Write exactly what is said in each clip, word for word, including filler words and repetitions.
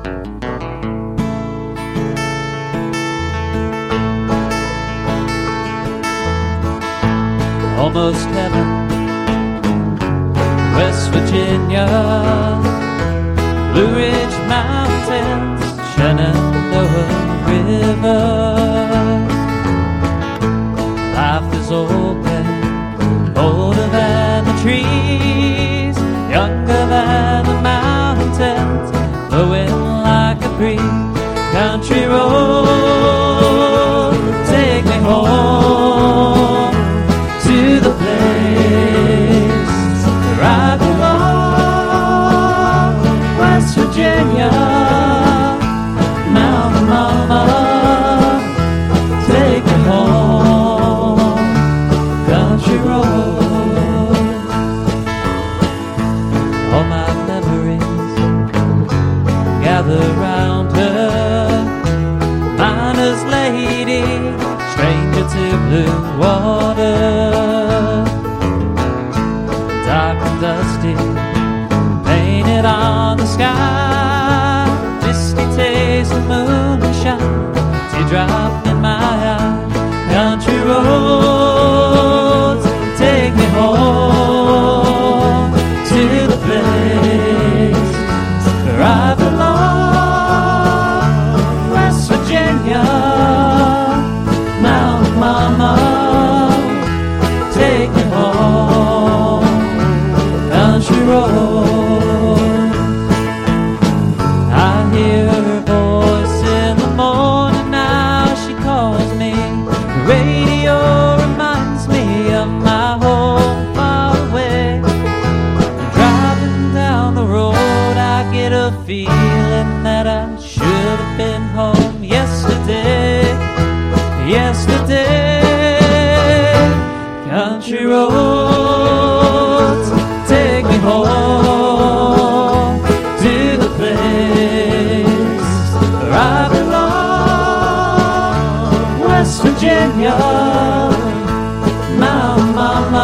Almost heaven, West Virginia, Blue Ridge Mountains, Shenandoah River. Life is open, older than the trees, younger than the mountains, blowing like a breeze. Country road, take me home to the place where I belong, West Virginia, Mountain Mama, take me home, country road. All my memories gather round her, miner's lady, stranger to blue water, dark and dusty, painted on the sky, misty taste of moonshine, teardrop in my eye. Country roads, take me home to the place where I belong, West Virginia, Mountain Mama, take me home, country road. I hear her voice in the morning, now she calls me. The radio reminds me of my home far away. Driving down the road, I get a feeling that I should have been home yesterday. Yesterday, country roads, take me home to the place where I belong, West Virginia, Mountain Mama,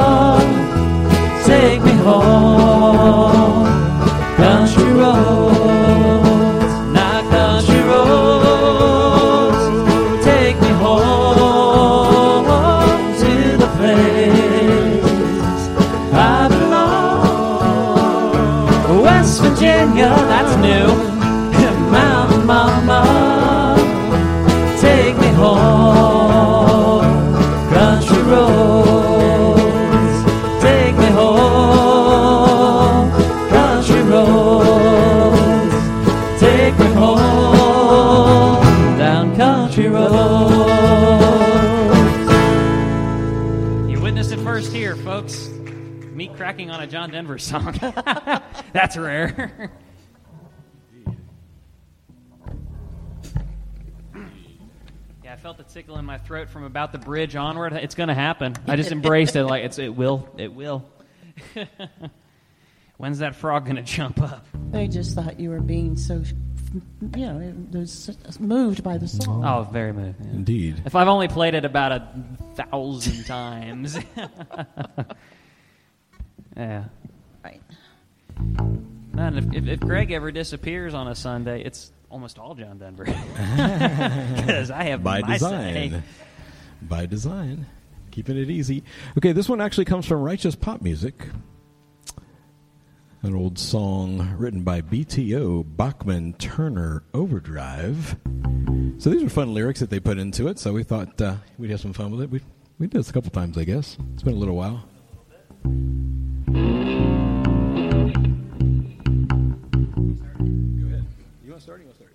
take me home, country roads, now country roads, take me home to the place I belong, West Virginia, that's new, Mountain Mama, take me home, country roads, take me home, country roads, take me home, down country roads. You witnessed it first here, folks. Me cracking on a John Denver song. That's rare. Yeah, I felt the tickle in my throat from about the bridge onward. It's going to happen. I just embraced it like it's, it will. It will. When's that frog going to jump up? They just thought you were being so, you know, it was moved by the song. Oh, very moved. Yeah. Indeed. If I've only played it about a thousand times. Yeah. Right. Man, if, if, if Greg ever disappears on a Sunday, it's almost all John Denver. Because I have by my design. say. By design. Keeping it easy. Okay, this one actually comes from Righteous Pop Music. An old song written by B T O, Bachman Turner Overdrive. So these are fun lyrics that they put into it, so we thought uh, we'd have some fun with it. We, we did this a couple times, I guess. It's been a little while. Go ahead. You want to start? You want to start?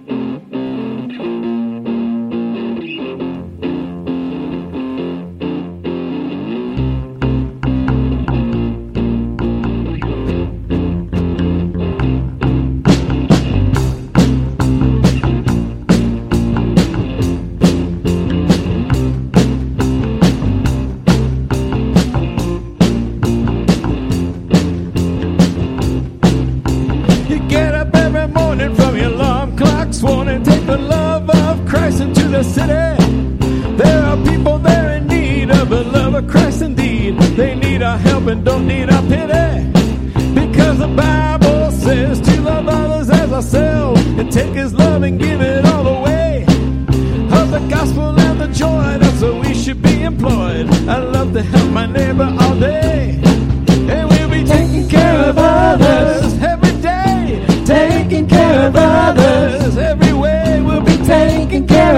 And don't need a pity, because the Bible says to love others as ourselves.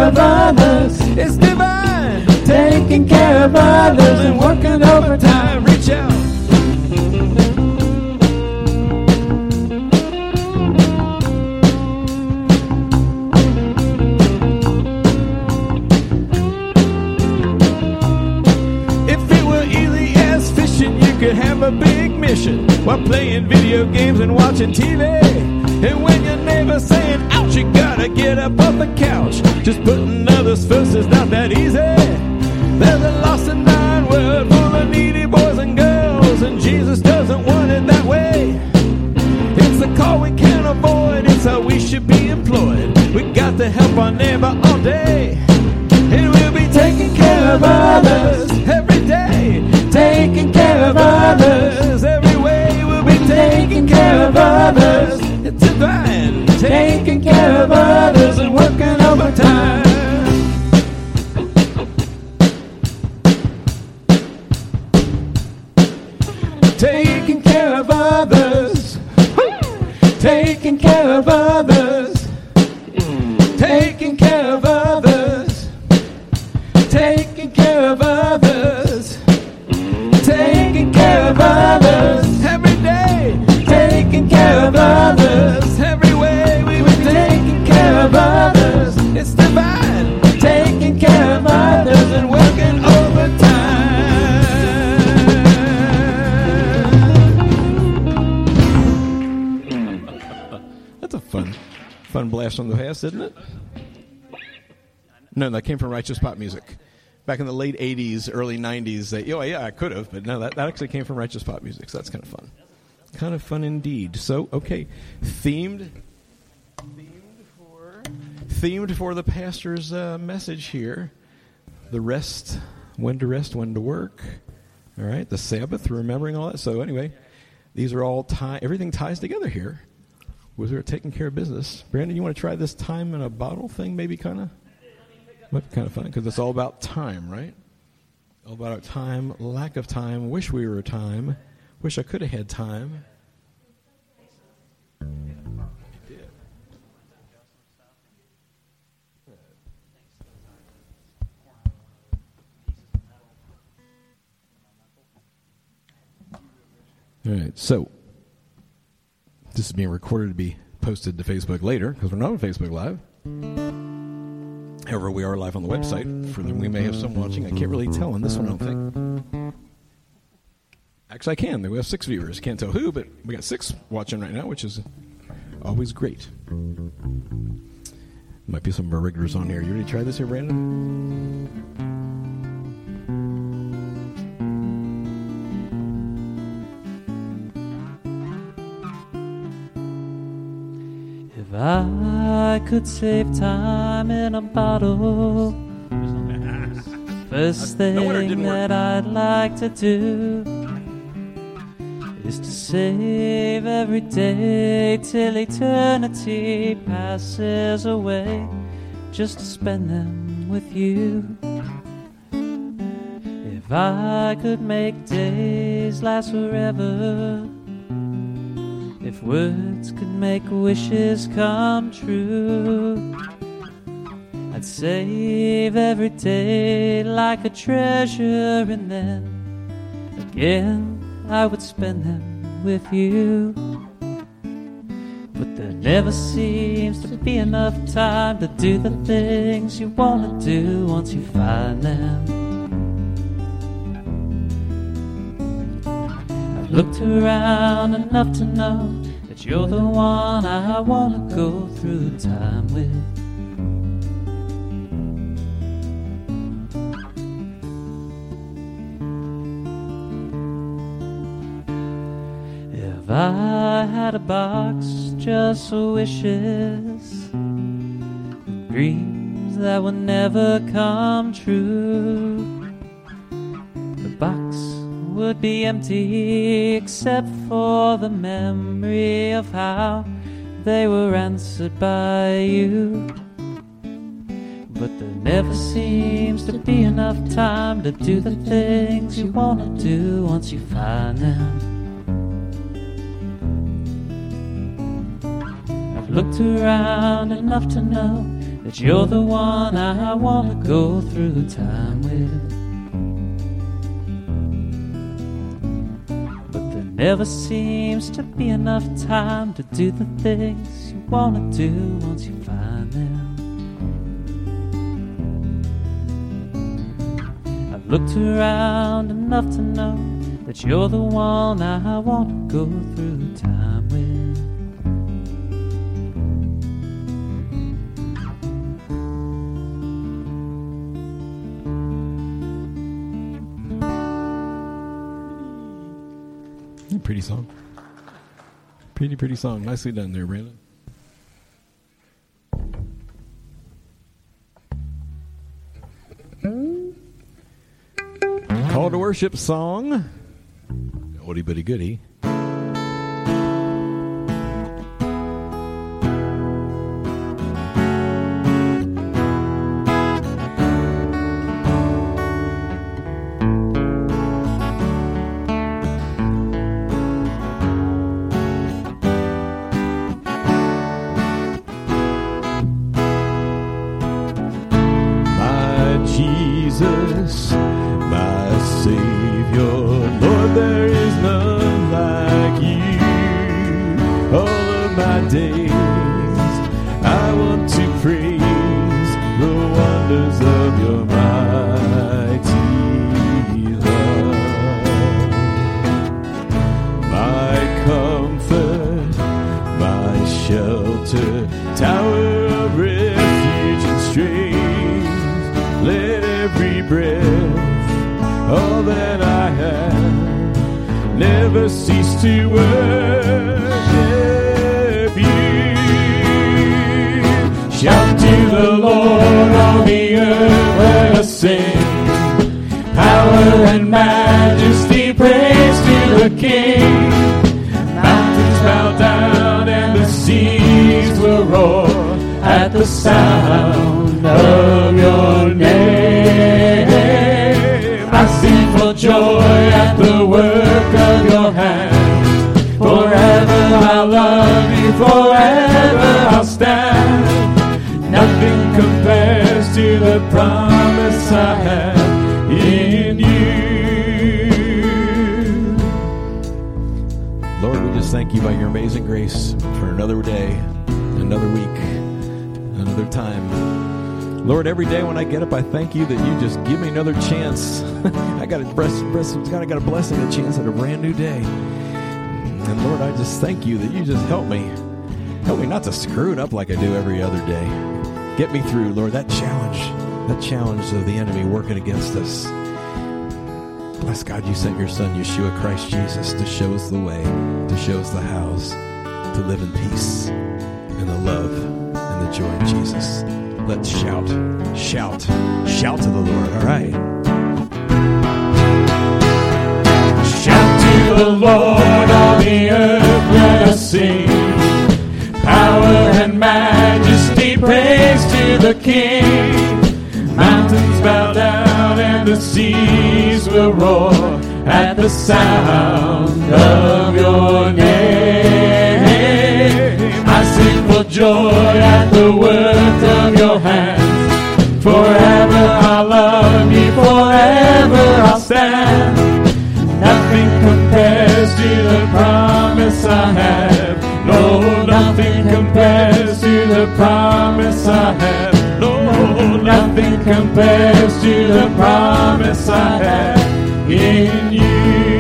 care of others. It's divine. Taking care of others and working overtime. Reach out. Could have a big mission while playing video games and watching T V. And when your neighbor's saying, ouch, you gotta get up off the couch. Just putting others first is not that easy. There's a lost and dying world full of needy boys and girls, and Jesus doesn't want it that way. It's a call we can't avoid, it's how we should be employed. We got to help our neighbor all day, and we'll be taking care of others every day. Taking care of others every way. We'll be taking care of others. It's divine. Taking care of others and working overtime. Taking care of others. Taking care of others. Taking care of others. Taking care of others. Taking care of others every day. Taking care of others every way. We We're taking care of others. It's divine. Taking care of others and working overtime. That's a fun, fun blast from the past, isn't it? No, that came from Righteous Pop Music. Back in the late eighties, early nineties, they, oh, yeah, I could have, but no, that, that actually came from Righteous Pop Music, so that's kind of fun. Kind of fun indeed. So, okay, themed themed for, themed for the pastor's uh, message here. The rest, when to rest, when to work. All right, the Sabbath, remembering all that. So anyway, these are all, tie, everything ties together here. Was there taking care of business? Brandon, you want to try this time in a bottle thing, maybe, kind of? Might be kind of fun, because it's all about time, right? All about our time, lack of time, wish we were time, wish I could have had time. All right, so this is being recorded to be posted to Facebook later, because we're not on Facebook Live. However, we are live on the website. For them, we may have some watching. I can't really tell on this one, I don't think. Actually, I can. We have six viewers. Can't tell who, but we got six watching right now, which is always great. Might be some of our regulars on here. You ready to try this here, Brandon? If I could save time in a bottle, first thing that I'd like to do is to save every day till eternity passes away, just to spend them with you. If I could make days last forever, if words could make wishes come true, I'd save every day like a treasure, and then again I would spend them with you. But there never seems to be enough time to do the things you want to do once you find them. I've looked around enough to know that you're the one I want to go through time with. If I had a box just for wishes, dreams that would never come true, the box would be empty except for the memory of how they were answered by you. But there never seems to be enough time to do the things you want to do once you find them. I've looked around enough to know that you're the one I want to go through time with. But there never seems to be enough time to do the things you want to do once you find them. I've looked around enough to know that you're the one I want to go through time with. Pretty song. Pretty, pretty song. Nicely done there, Brandon. Call to worship song. Oldie bitty goodie. Thank you that you just give me another chance. I got a bless, bless, I got a blessing, a chance at a brand new day. And Lord, I just thank you that you just help me. Help me not to screw it up like I do every other day. Get me through, Lord, that challenge, that challenge of the enemy working against us. Bless God, you sent your son, Yeshua Christ Jesus, to show us the way, to show us the hows, to live in peace, in the love, and the joy of Jesus. Let's shout, shout, shout to the Lord, all right? Shout to the Lord, all the earth, let us sing. Power and majesty, praise to the King. Mountains bow down and the seas will roar at the sound of your name. I sing for joy at the work of your hands. Forever I'll love you, forever I'll stand. Nothing compares to the promise I have. No, nothing compares to the promise I have. No, nothing compares to the promise I have in you.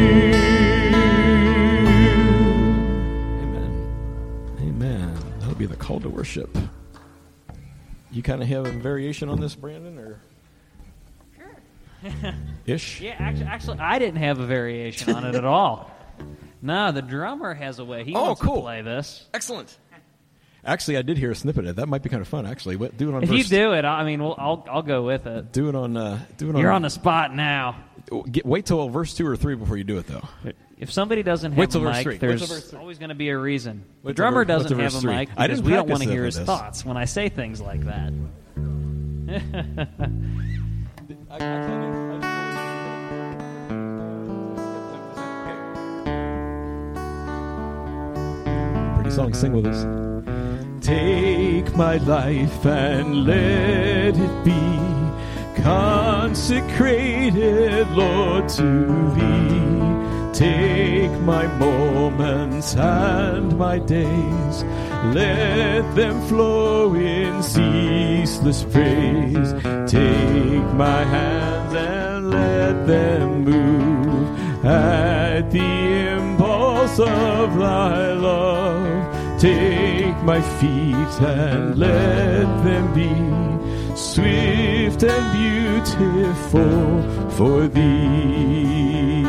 Be the call to worship. You kind of have a variation on this, Brandon, or sure. ish? Yeah, actually, actually, I didn't have a variation on it at all. No, the drummer has a way. He oh, wants cool. to play this. Excellent. Actually, I did hear a snippet of it. That might be kind of fun. Actually, what, do it on. If verse. you do it, I mean, we'll, I'll I'll go with it. Do it on. Uh, do it on. You're on the spot now. Get, wait till verse two or three before you do it, though. If somebody doesn't Wait have till a verse mic, three. there's always going to be a reason. Wait The drummer till ver- doesn't wait till have verse a three. mic I because didn't we don't want practice to hear that his for this. thoughts when I say things like that. I, I told you. Pretty song. Sing with us. Take my life and let it be consecrated, Lord, to Thee. Take my moments and my days, let them flow in ceaseless praise. Take my hands and let them move at the impulse of Thy love. Take my feet and let them be swift and beautiful for Thee.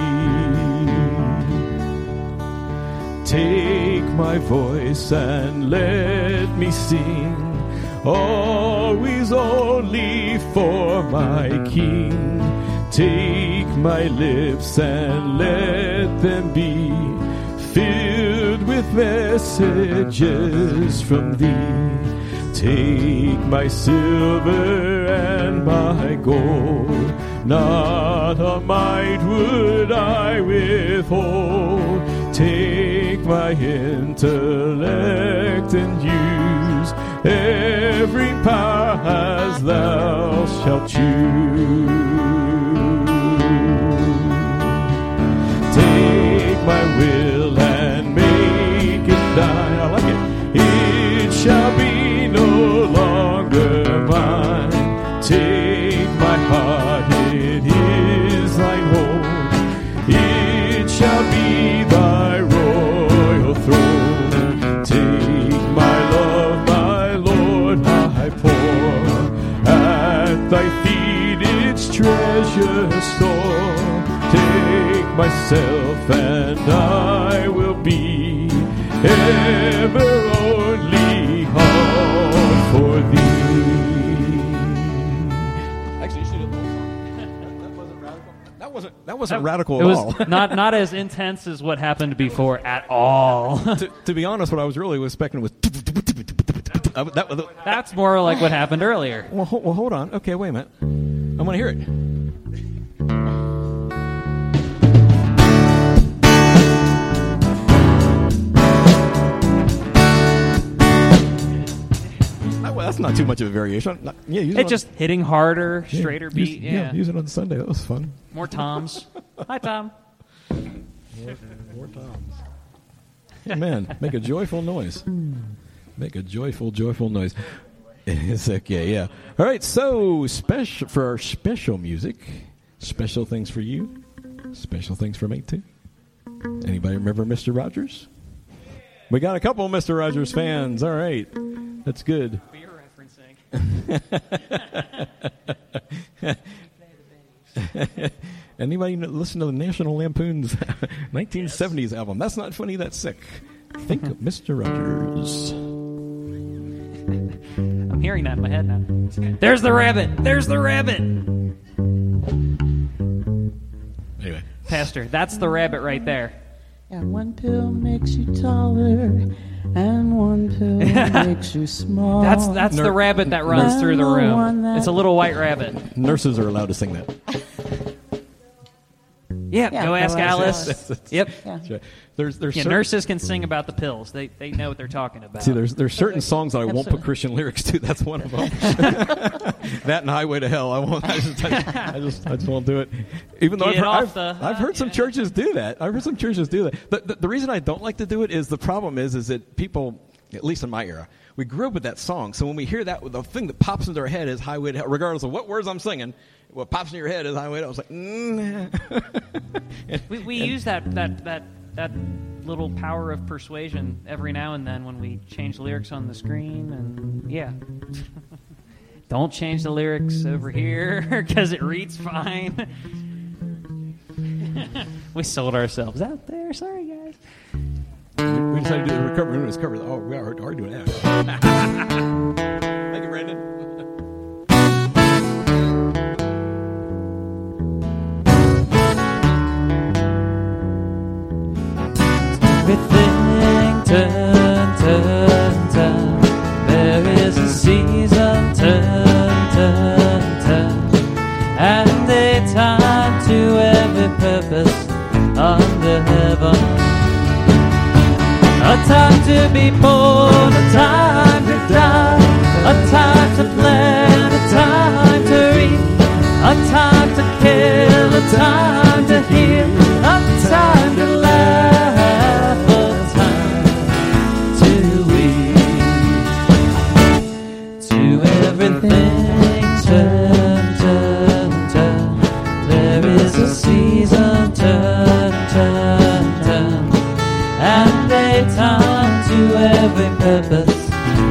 Take my voice and let me sing, always only for my King. Take my lips and let them be filled with messages from Thee. Take my silver and my gold, not a mite would I withhold. Take my intellect and use every power as Thou shalt choose. Take my will and make it Thine. I like it. It shall be no longer mine. Take my heart, it is Thine own. It shall be Thy royal throne. Take my love, my Lord, I pour at Thy feet its treasure store. Take myself and I will be ever only all for Thee. Actually, you should have the whole song. That wasn't radical. That wasn't, that wasn't That- radical It at was all. not not as intense as what happened before at all. to, to be honest, what I was really expecting was... Uh, that, that, That's more like what happened earlier. well, ho- well, hold on. Okay, wait a minute. I want to hear it. Well, that's not too much of a variation. Not, yeah, use it It's on- just hitting harder, yeah, straighter use- beat. Yeah. use it on Sunday. That was fun. More toms. Hi, Tom. More toms. Man, make a joyful noise. Make a joyful, joyful noise. It's okay, yeah. All right, so special for our special music, special things for you, special things for me too. Anybody remember Mister Rogers? We got a couple of Mister Rogers fans. All right, that's good. Beer referencing. Anybody listen to the National Lampoon's nineteen seventies album? That's not funny, that's sick. Think of Mister Rogers. I'm hearing that in my head now. There's the rabbit. There's the rabbit. Anyway. Pastor, that's the rabbit right there. Yeah, one pill makes you taller, and one pill makes you small. That's that's the Ner- rabbit that runs ner- through the one room. that- It's a little white rabbit. Nurses are allowed to sing that. Yeah, Yeah, go go ask ask Alice. Alice. Yep. Yeah. That's right. There's there's Yeah, certain, nurses can sing about the pills. They they know what they're talking about. see there's there's certain songs that I won't put Absolutely. Christian lyrics to. That's one of them. That and Highway to Hell. I won't. I just I, I just I just won't do it. Even though I've Get heard, off I've, the- I've heard some yeah. churches do that. I've heard some churches do that. The, the the reason I don't like to do it is the problem is is that people, at least in my era, we grew up with that song. So when we hear that, the thing that pops into our head is Highway to Hell, regardless of what words I'm singing. What pops in your head is Highway to Hell. I was like, mm. And- We we and- use that, that that that little power of persuasion every now and then when we change lyrics on the screen, and yeah. Don't change the lyrics over here because it reads fine. We sold ourselves out there. Sorry, guys. We decided to do the recovery room. Cover. Oh, we are already doing that. Thank you, Brandon. Everything turn, turn, turn. There is a season, turn, turn, turn. And a time to every purpose under heaven. A time to be born, a time to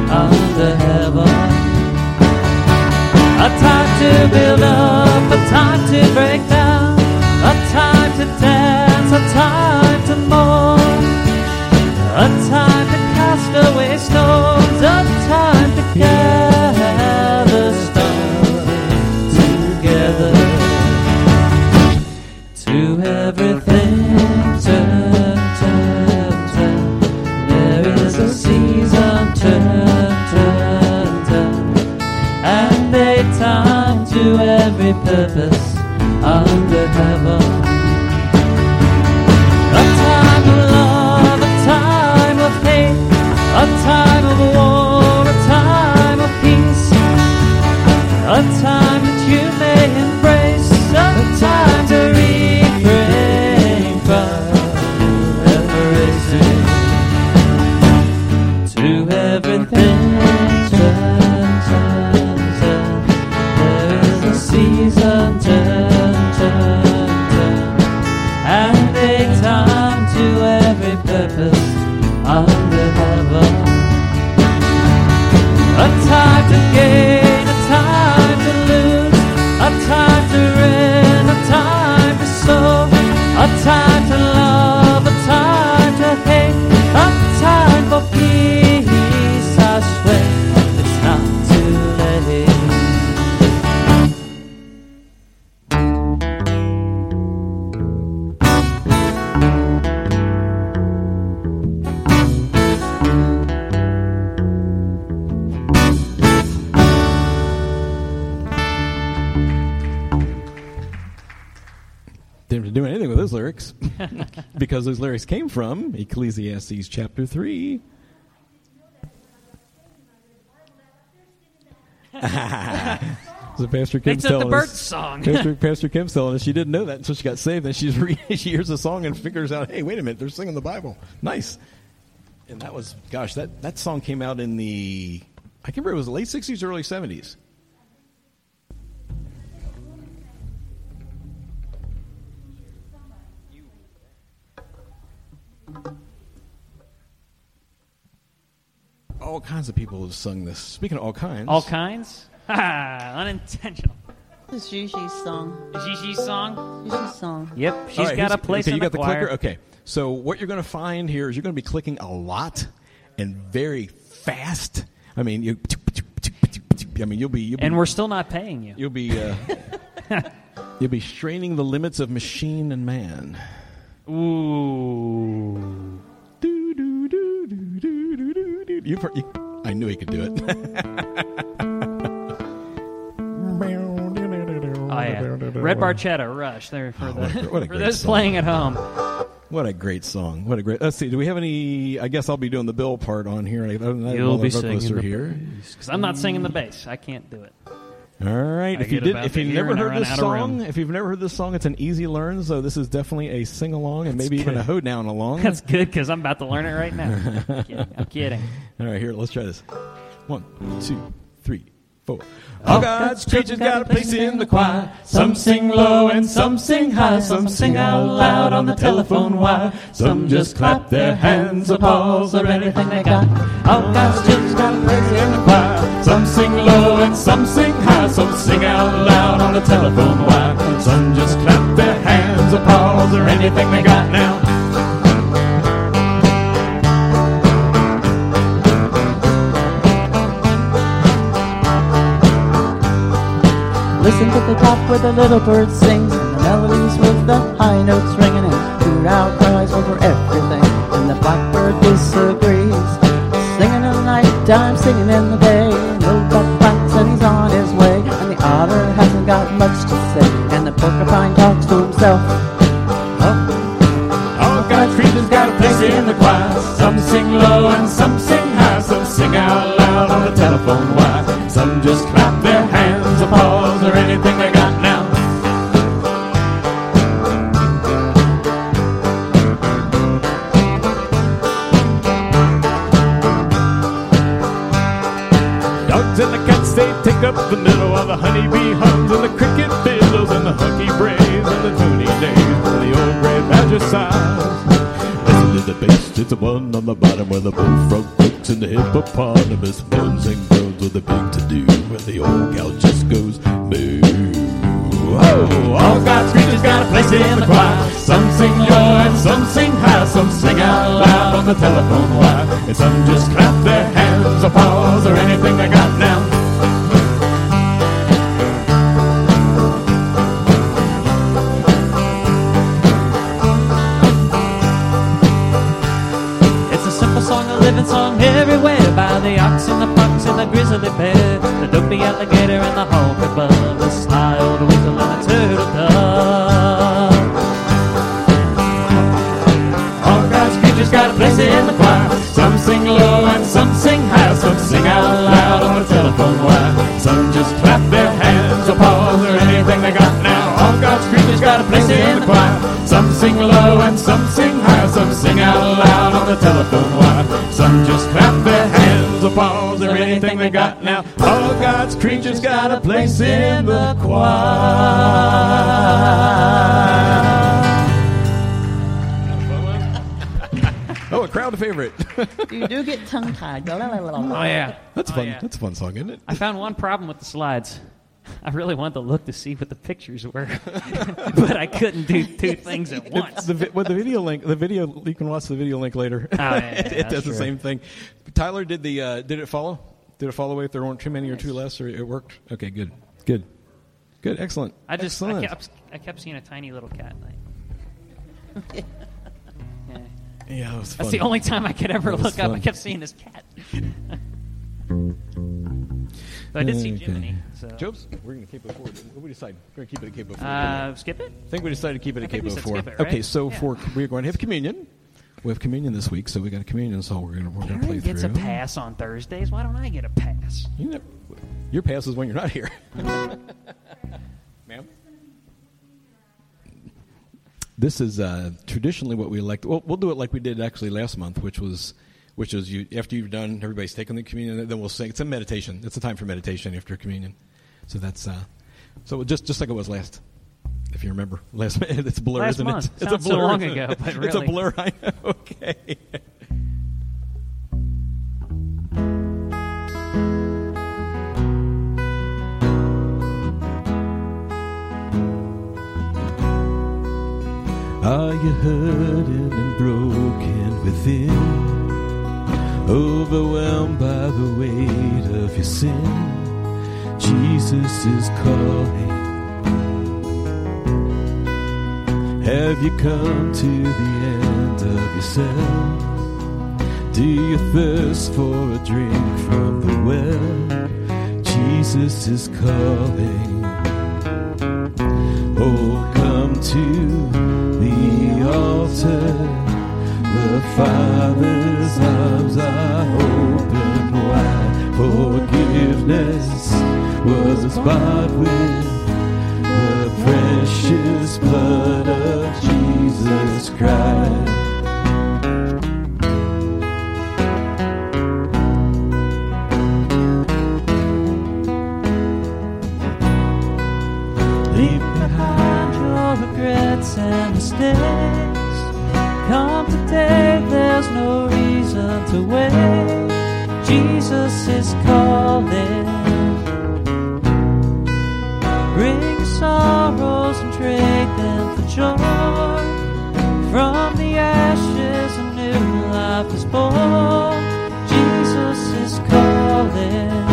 under heaven. A time to build up, a time to break down, a time to dance, a time to mourn, a time to cast away stones, a time to gather stones together. To everything turn, turn, turn. There is a season, turn, turn, turn. And a time to every purpose under heaven. A time of love, a time of hate, a time of war, a time of peace, a time that you may embrace, a time to refrain from embracing. To everything turn, turn, turn. There is a season, turn, turn, turn. And a time to every purpose under heaven. A time to gain, a time to lose, a time to reign, a time to sow, a time to love, a time to hate, a time for peace, I swear it's not too late. Didn't do anything with those lyrics because those lyrics came from Ecclesiastes chapter three. So Pastor They Kim's took the telling Birds us, song. Pastor, Pastor Kim's telling us she didn't know that until she got saved. Then she's re- she hears the song and figures out, hey, wait a minute, they're singing the Bible. Nice. And that was, gosh, that, that song came out in the, I can't remember, it was the late sixties, early seventies. All kinds of people have sung this. Speaking of all kinds. All kinds? Ha! Unintentional. This is Gigi's song. Gigi's song? Gigi's song. Yep, she's All right, got a here's- place okay, in you got the the choir. clicker? Okay. So what you're going to find here is you're going to be clicking a lot and very fast. I mean, you. I mean, you'll be. You'll be And we're still not paying you. You'll be. Uh, you'll be straining the limits of machine and man. Ooh. Do, do, do, do, do, do, do, do. You, you, I knew he could do it. Oh, yeah. Red Barchetta, Rush, there for, Oh, the, what a- what a for great those song. playing at home. What a great song! What a great. Let's see. Do we have any? I guess I'll be doing the Bill part on here. Other than that, You'll all be the vocalists singing are the here. Because I'm not singing the bass. I can't do it. All right. I If you get did, about if the you've ear never and I heard run this out of song, room. if you've never heard this song, it's an easy learn. So this is definitely a sing along and maybe even good. a hoedown along. That's good because I'm about to learn it right now. I'm kidding. I'm kidding. All right, here, let's try this. One, two, three, four. All God's creatures got a place in the choir. Some sing low and some sing high. Some sing out loud on the telephone wire. Some just clap their hands, applause, or anything they got. All God's children got a place in the choir. Some sing low and some sing high. Some sing out loud on the telephone wire. Some just clap their hands, applause, or anything they got now. Listen to the top where the little bird sings, and the melodies with the high notes ringing, and hoot-out cries over everything, and the blackbird disagrees. Singing in the night time, singing in the day, little duck quacks and he's on his way, and the otter hasn't got much to say, and the porcupine talks to himself. Oh. All God's creatures got a place in the choir. Some sing low and some sing high. Some sing out loud on the telephone wire. Some just clap their hands, applause, or anything they got now. Dogs and the cats, they take up the middle, while the honeybee hums and the cricket fiddles and the hunky brays and the toony days and the old gray badger sighs. Listen to the bass, it's the one on the bottom where the bullfrog T-Rex and the hippopotamus, bones and bones with a big to-do, where the old gal just goes moo. Oh, all God's creatures got a place in the choir. Some sing low and some sing high. Some sing out loud on the telephone wire, and some just clap their hands or paws or anything they got now. It's a simple song, a living song everywhere, by the ox and the fox and the grizzly bear, the dopey alligator and the hawk above, the sly old weasel and the turtle dove. All God's creatures got a place in the choir. Some sing low and some sing high. Some sing out loud on the telephone wire. Some just clap their hands or paws or anything they got now. All God's creatures got a place in the choir. Some sing low and some sing high. Some sing out loud on the telephone wire. Some just clap their hands or paws or anything they got now. All God's creatures got a place in the choir. Oh, a crowd favorite. You do get tongue-tied. Oh, yeah. That's Oh, fun. yeah. That's a fun song, isn't it? I found one problem with the slides. I really wanted to look to see what the pictures were, but I couldn't do two things at once. The, vi- well, the video link, the video, you can watch the video link later. Oh, yeah, yeah, it it that's does true. the same thing. Tyler, did the uh, did it follow? Did it follow if there weren't too many or too less, or it worked? Okay, good, good, good, excellent. I just I excellent. kept I kept seeing a tiny little cat. Like, yeah. Yeah, it was fun. That's the only time I could ever That was look up. I fun. kept seeing this cat. But I did see Okay. Jiminy. So. Jobs, we're going to keep it four. What do we decide? We're going to keep it at K B O four. Uh, skip it? I think we decided to keep it I at think K B we O said four. skip it, right? Okay, so Yeah. for we're going to have communion. We have communion this week, so we got a communion song we're going to we're going to play Aaron gets a through. pass on Thursdays. Why don't I get a pass? You never, your pass is when you're not here. Ma'am? This is uh, traditionally what we like. Well, we'll do it like we did actually last month, which was, which is you after you've done, everybody's taken the communion, then we'll sing. It's a meditation. It's a time for meditation after communion. So that's uh, so just just like it was last. If you remember, last it's a blur, Last isn't month. it? It's Sounds a so blur. long isn't it? ago, but It's a really. blur. I know. Okay. Are you hurting and broken within? Overwhelmed by the weight of your sin? Jesus is calling. Have you come to the end of yourself? Do you thirst for a drink from the well? Jesus is calling. Oh, come to the altar. The Father's arms are open wide. Forgiveness was bought with the precious blood of Jesus Christ. Leave behind your regrets and mistakes. Come today, there's no reason to wait. Jesus is calling. Bring your sorrows and trade them for joy. From the ashes a new life is born. Jesus is calling.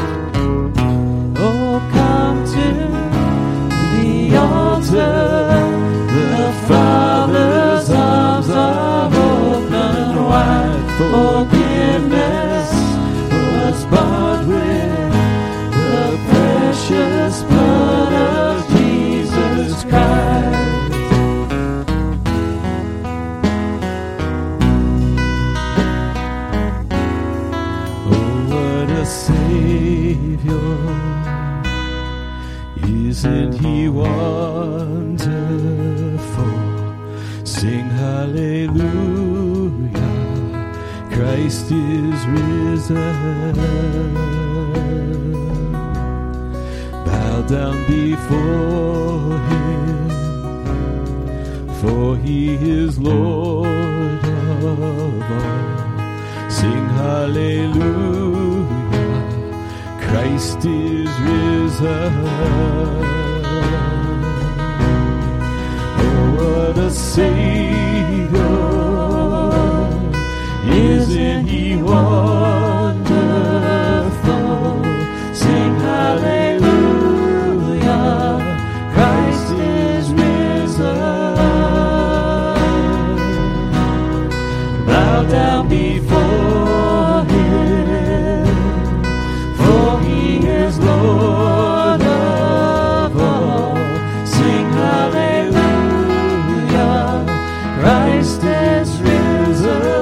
Oh, come to the altar. The Father's arms are open wide. Forgiveness was bought with the precious blood of Jesus Christ. Oh, what a Savior. Isn't he wonderful? Sing hallelujah, Christ is risen. Bow down before him, for he is Lord of all. Sing hallelujah, Christ is risen. Oh, what a Savior, isn't He wonderful? Sing hallelujah, Christ is risen. Bow down before Him, for He is Lord of all. Sing hallelujah, Christ is risen.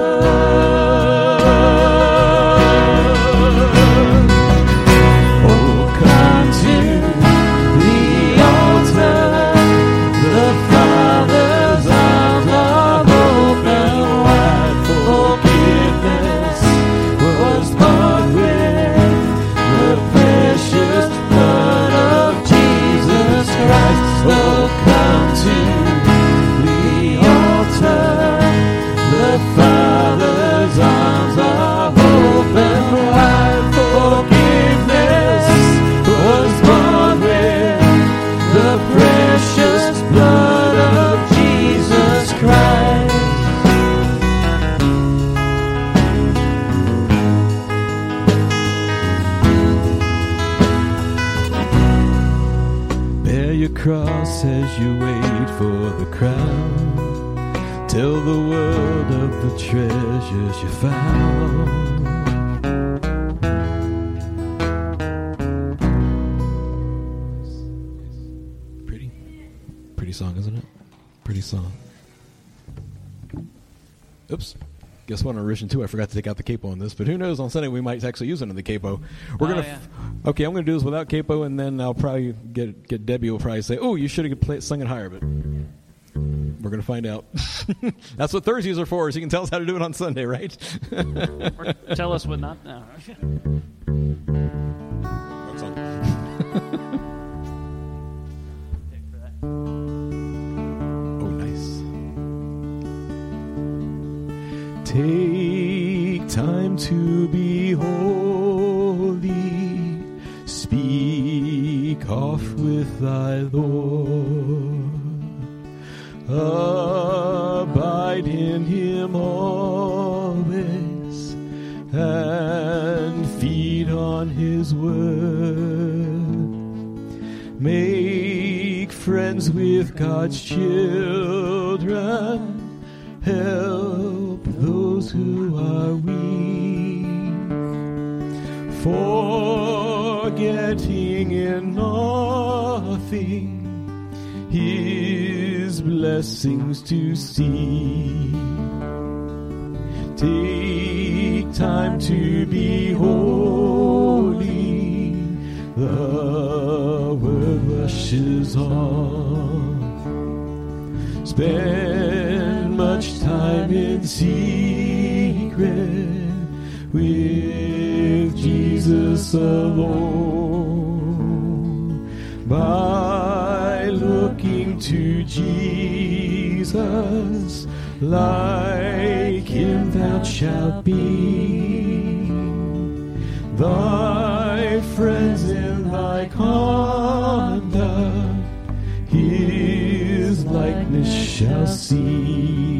Cross as you wait for the crown. Tell the world of the treasures you found. Pretty, pretty song, isn't it? Pretty song. Oops. Guess what, on revision two, I forgot to take out the capo on this, but who knows, on Sunday we might actually use it in the capo. We're Oh, gonna, yeah. f- okay, I'm gonna do this without capo, and then I'll probably get get Debbie will probably say, "Oh, you should have played sung it higher," but we're gonna find out. That's what Thursdays are for, so you can tell us how to do it on Sunday, right? Or tell us what not. No. Wrong song. Pick for that. Oh, nice. Take time to be holy. Speak off with thy Lord. Abide in Him always and feed on His word. Make friends with God's children. Help those who are weak, forgetting in nothing His blessings to see. Take time to be holy. The word rushes on. Spend much time in secret with Jesus alone. By looking to Jesus, like Him thou shalt be. Thy friends in thy conduct His likeness shall see.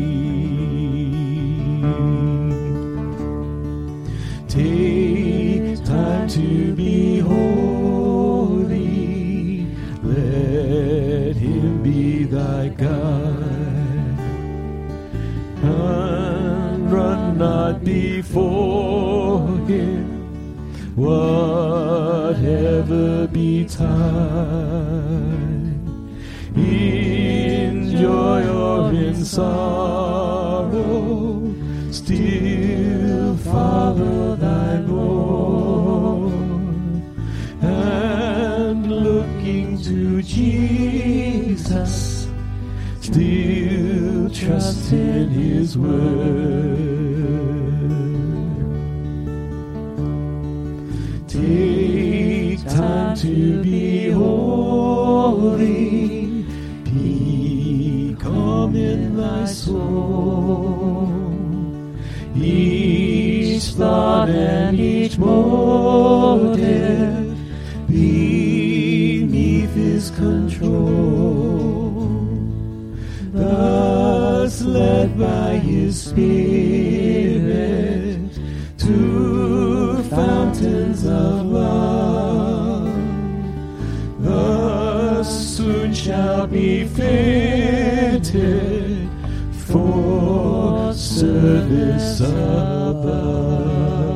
Take time to be holy. Let Him be thy guide. And run not before Him, whatever betide. In joy or in sorrow, still follow thy Lord. And looking to Jesus, still trust in His word. Take time to be holy. Be calm in thy soul. Each each thought and each motive beneath his control, thus led by his spirit to fountains of love, thus soon shall be fitted for service above.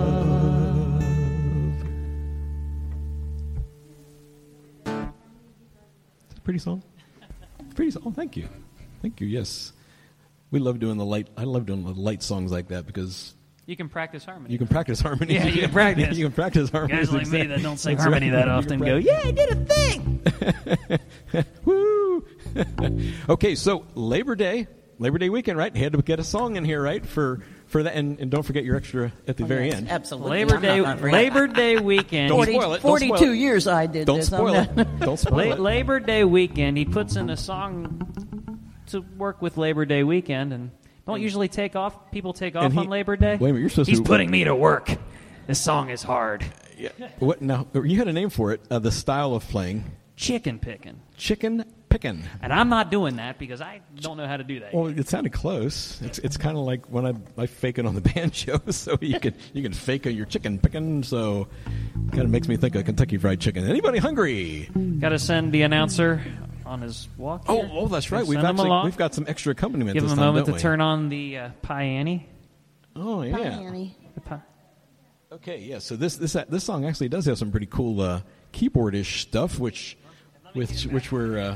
Pretty song? Pretty song. Oh, thank you. Thank you. Yes. We love doing the light. I love doing the light songs like that because You can practice harmony. you can practice harmony. Yeah, you can practice. You can practice harmony. Guys like me that don't sing That's harmony right. that You often can go, practice. yeah, I did a thing. Woo! Okay, so Labor Day, Labor Day weekend, right? Had to get a song in here, right? For for that, and, and don't forget your extra at the very Yes, end. Absolutely. Labor I'm Day, not gonna forget. Labor Day weekend. Don't Forty- spoil it. Don't spoil forty-two it. years I did Don't this. spoil I'm it. not- Don't spoil La- it. Labor Day weekend, he puts in a song to work with Labor Day weekend, and don't usually take off. People take off And he- on Labor Day. Wait a minute, you're supposed He's to- putting me to work. This song is hard. Yeah. What now? You had a name for it. Uh, the style of playing, Chicken picking, chicken picking. and I'm not doing that because I don't know how to do that. Well, it sounded close. It's it's kind of like when I I fake it on the banjo, so you can you can fake your chicken picking. So kind of makes me think of Kentucky Fried Chicken. Anybody hungry? Got to send the announcer on his walk. Oh, here. oh, that's right. Send We've him actually along. we've got some extra accompaniment. Give this him a time, moment don't to we? turn on the uh, Pie Annie. Oh yeah. Hi, Annie. The pi- Okay, yeah. So this this this song actually does have some pretty cool uh, keyboardish stuff, which which which were. Uh,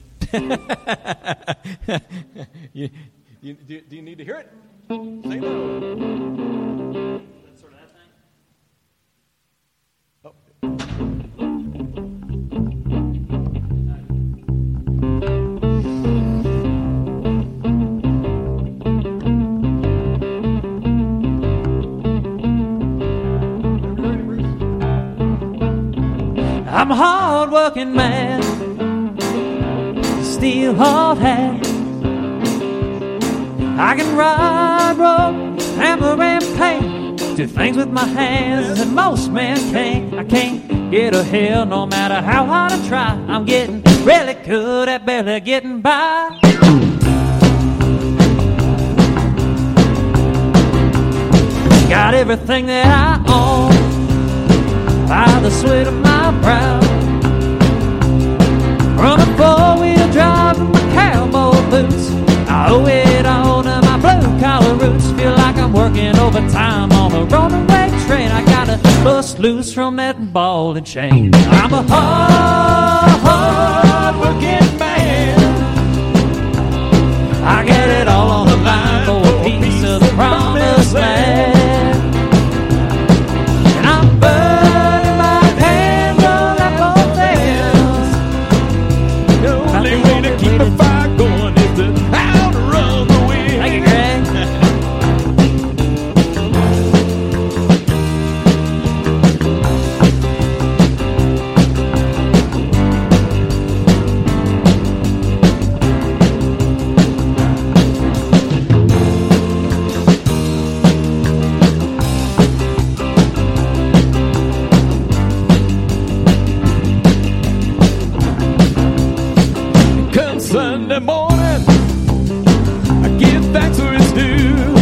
you, you, do, do you need to hear it? Say no. I'm a hard-working man, steel hard hat. I can ride, rope, hammer, and paint. Do things with my hands that most men can't. I can't get ahead no matter how hard I try. I'm getting really good at barely getting by. Got everything that I own by the sweat of my brow. From a four-wheel drive and my cowboy boots, I owe it all to my blue-collar roots. Feel like I'm working overtime on a runaway train. I gotta bust loose from that ball and chain. I'm a hard, hard-working man. I get it all on the line for a piece of the promised land. And I'm burning my candle at both ends. The only way to keep a fire going is to outrun the wind. Thank you, Greg. Come Sunday morning, I give thanks for His due.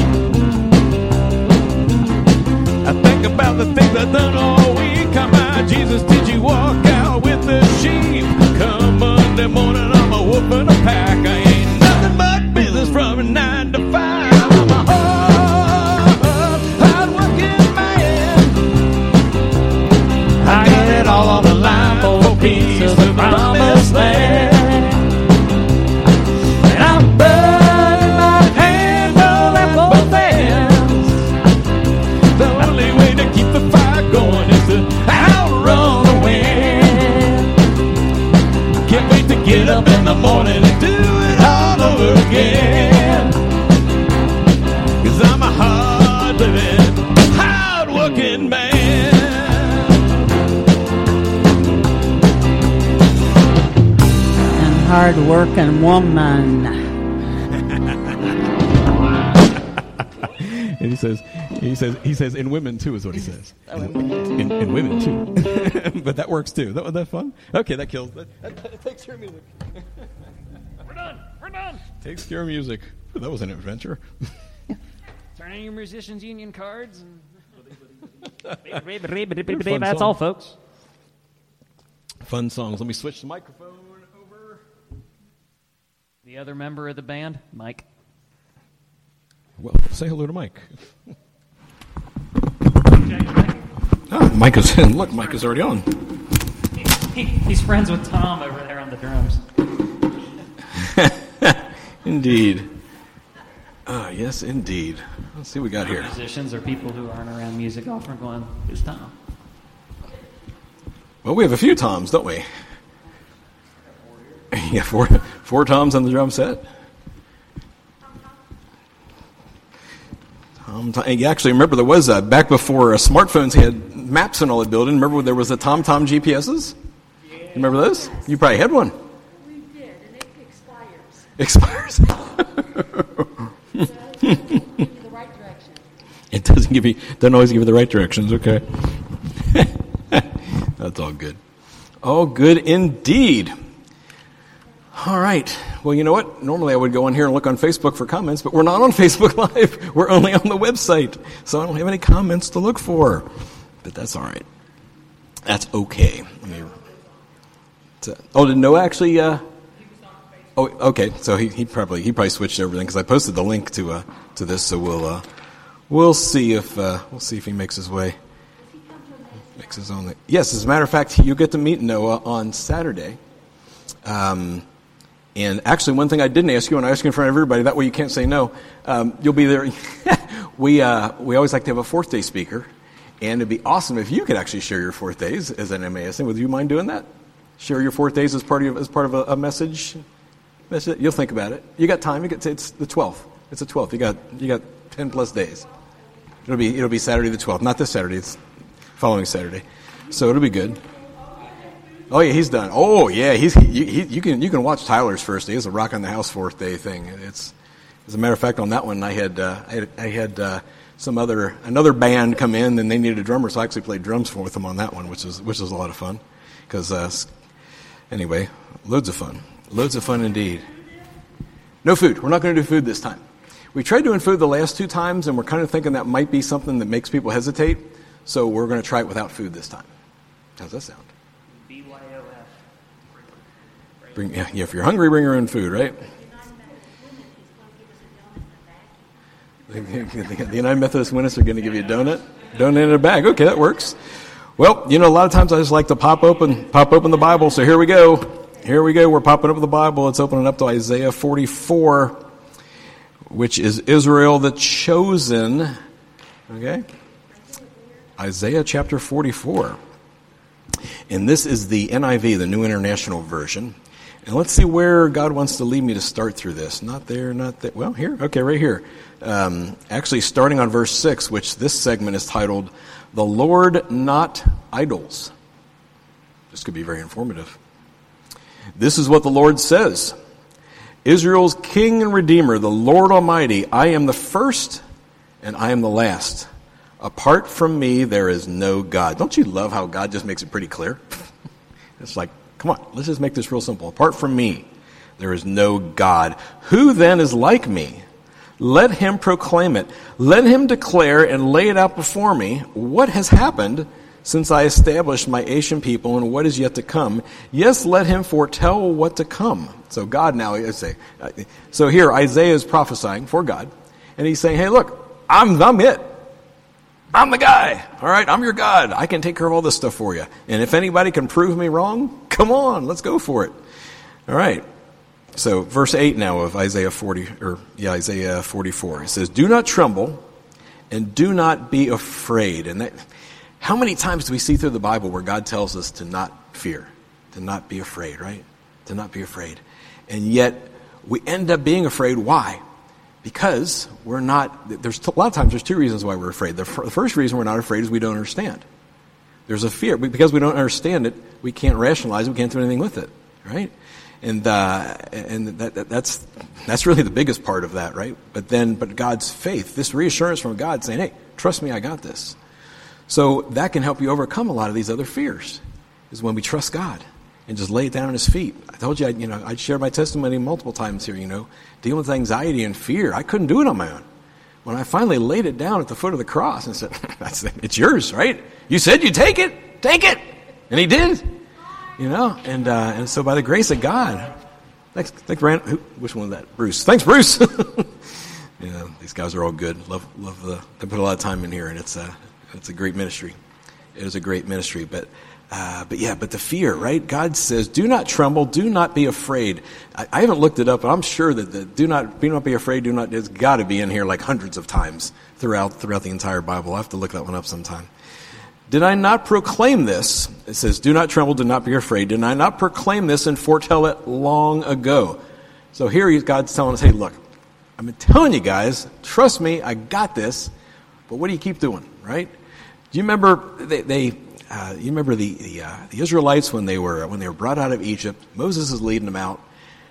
I think about the things I've done all week. Come on, Jesus, did you walk out with the sheep? Come Monday morning, I'm a whoop and a pack. I ain't nothing but business from nine to five. I'm a hard, hard-working man. I get it all on the line for a piece of the promised land. And I'm burning my candle at both ends. The only way to keep the fire going is to outrun the wind. Can't wait to get up in the morning and do it all over again. Cause I'm a hard living, hard working man. And hard-working woman. And he says, He says, he says, in women too is what he says. Oh, in women too. In, in women too. But that works too. That, was that fun? Okay, that kills. That, that, that takes care of music. We're done. We're done. Takes care of music. That was an adventure. Turn in your musicians' union cards. And Fun That's song. all, folks. Fun songs. Let me switch the microphone over. The other member of the band, Mike. Well, say hello to Mike. Oh, Mike is in. Look, Mike is already on. He, he's friends with Tom over there on the drums. Indeed. Ah, yes, indeed. Let's see what we got here. Musicians or people who aren't around music often going, who's Tom? Well, we have a few Toms, don't we? Yeah, four, four Toms on the drum set. Tom, Tom, you actually remember there was a, back before uh, smartphones had maps and all that building. Remember there was the TomTom G P S's? Yeah. You remember those? You probably had one. We did, and it expires. Expires. So it doesn't give you the right direction. It doesn't give you, doesn't always give you the right directions. Okay. That's all good. All good indeed. All right. Well, you know what? Normally I would go on here and look on Facebook for comments, but we're not on Facebook Live. We're only on the website. So I don't have any comments to look for. But that's all right. That's okay. Let me, oh, did Noah actually... Uh, oh, okay. So he, he probably he probably switched everything because I posted the link to uh, to this. So we'll uh, we'll see if uh, we'll see if he makes his way. Makes his own. Yes, as a matter of fact, you get to meet Noah on Saturday. Um, and actually, one thing I didn't ask you, and I asked you in front of everybody, that way you can't say no. Um, you'll be there. we uh, we always like to have a fourth day speaker, and it'd be awesome if you could actually share your fourth days as an M A S N. Would you mind doing that? Share your fourth days as part of as part of a, a message. message. You'll think about it. You got time. You got. It's the twelfth. It's the twelfth. You got you got ten plus days. It'll be it'll be Saturday the twelfth. Not this Saturday. It's following Saturday. So it'll be good. Oh yeah, he's done. Oh yeah, he's he, he, you can you can watch Tyler's first day. It's a Rock on the House fourth day thing. It's as a matter of fact on that one I had uh, I had, I had uh, some other another band come in and they needed a drummer, so I actually played drums for with them on that one, which is which was a lot of fun. Because uh, anyway, loads of fun, loads of fun indeed. No food. We're not going to do food this time. We tried doing food the last two times, and we're kind of thinking that might be something that makes people hesitate. So we're going to try it without food this time. How's that sound? B Y O F. Bring, yeah, yeah, if you're hungry, bring your own food, right? The United Methodist Women are going to give you a donut, donut in a bag. Okay, that works. Well, you know, a lot of times I just like to pop open, pop open the Bible. So here we go. Here we go. We're popping up the Bible. It's opening up to Isaiah forty-four, which is Israel the chosen. Okay. Isaiah chapter forty-four. And this is the N I V, the New International Version. And let's see where God wants to lead me to start through this. Not there, not there. Well, here. Okay, right here. Um, actually, starting on verse six, which this segment is titled, The Lord Not Idols. This could be very informative. This is what the Lord says. Israel's King and Redeemer, the Lord Almighty, I am the first and I am the last. Apart from me, there is no God. Don't you love how God just makes it pretty clear? It's like, come on, let's just make this real simple. Apart from me, there is no God. Who then is like me? Let him proclaim it. Let him declare and lay it out before me what has happened since I established my Asian people and what is yet to come. Yes, let him foretell what to come. So God now, I say, so here Isaiah is prophesying for God, and he's saying, hey, look, I'm, I'm it. I'm the guy. All right, I'm your God. I can take care of all this stuff for you. And if anybody can prove me wrong, come on, let's go for it. All right. So verse eight now of Isaiah forty, or yeah, Isaiah forty-four. It says, "Do not tremble, and do not be afraid." And that, how many times do we see through the Bible where God tells us to not fear, to not be afraid, right? To not be afraid, and yet we end up being afraid. Why? Because we're not, there's a lot of times there's two reasons why we're afraid. The first reason we're not afraid is we don't understand. There's a fear. Because we don't understand it, we can't rationalize it, we can't do anything with it, right? And uh, and that, that, that's that's really the biggest part of that, right? But then, but God's faith, this reassurance from God saying, hey, Trust me, I got this. So that can help you overcome a lot of these other fears, is when we trust God and just lay it down at his feet. I told you, I, you know, I'd shared my testimony multiple times here, you know, dealing with anxiety and fear. I couldn't do it on my own. When I finally laid it down at the foot of the cross and said, "That's it. It's yours, right? You said you'd take it. Take it." And he did. You know, and uh, and so by the grace of God, thanks, thanks, Brand. Who, which one was that? Bruce. Thanks, Bruce. You know, these guys are all good. Love, love the. They put a lot of time in here, and it's a, it's a great ministry. It is a great ministry, but. Uh, but yeah, but the fear, right? God says, do not tremble, do not be afraid. I, I haven't looked it up, but I'm sure that the do not, do not be afraid, do not, it's got to be in here like hundreds of times throughout, throughout the entire Bible. I'll have to look that one up sometime. Did I not proclaim this? It says, do not tremble, do not be afraid. Did I not proclaim this and foretell it long ago? So here God's telling us, hey, look, I've been telling you guys, trust me, I got this, but what do you keep doing, right? Do you remember they, they Uh, you remember the the, uh, the Israelites when they were when they were brought out of Egypt? Moses is leading them out.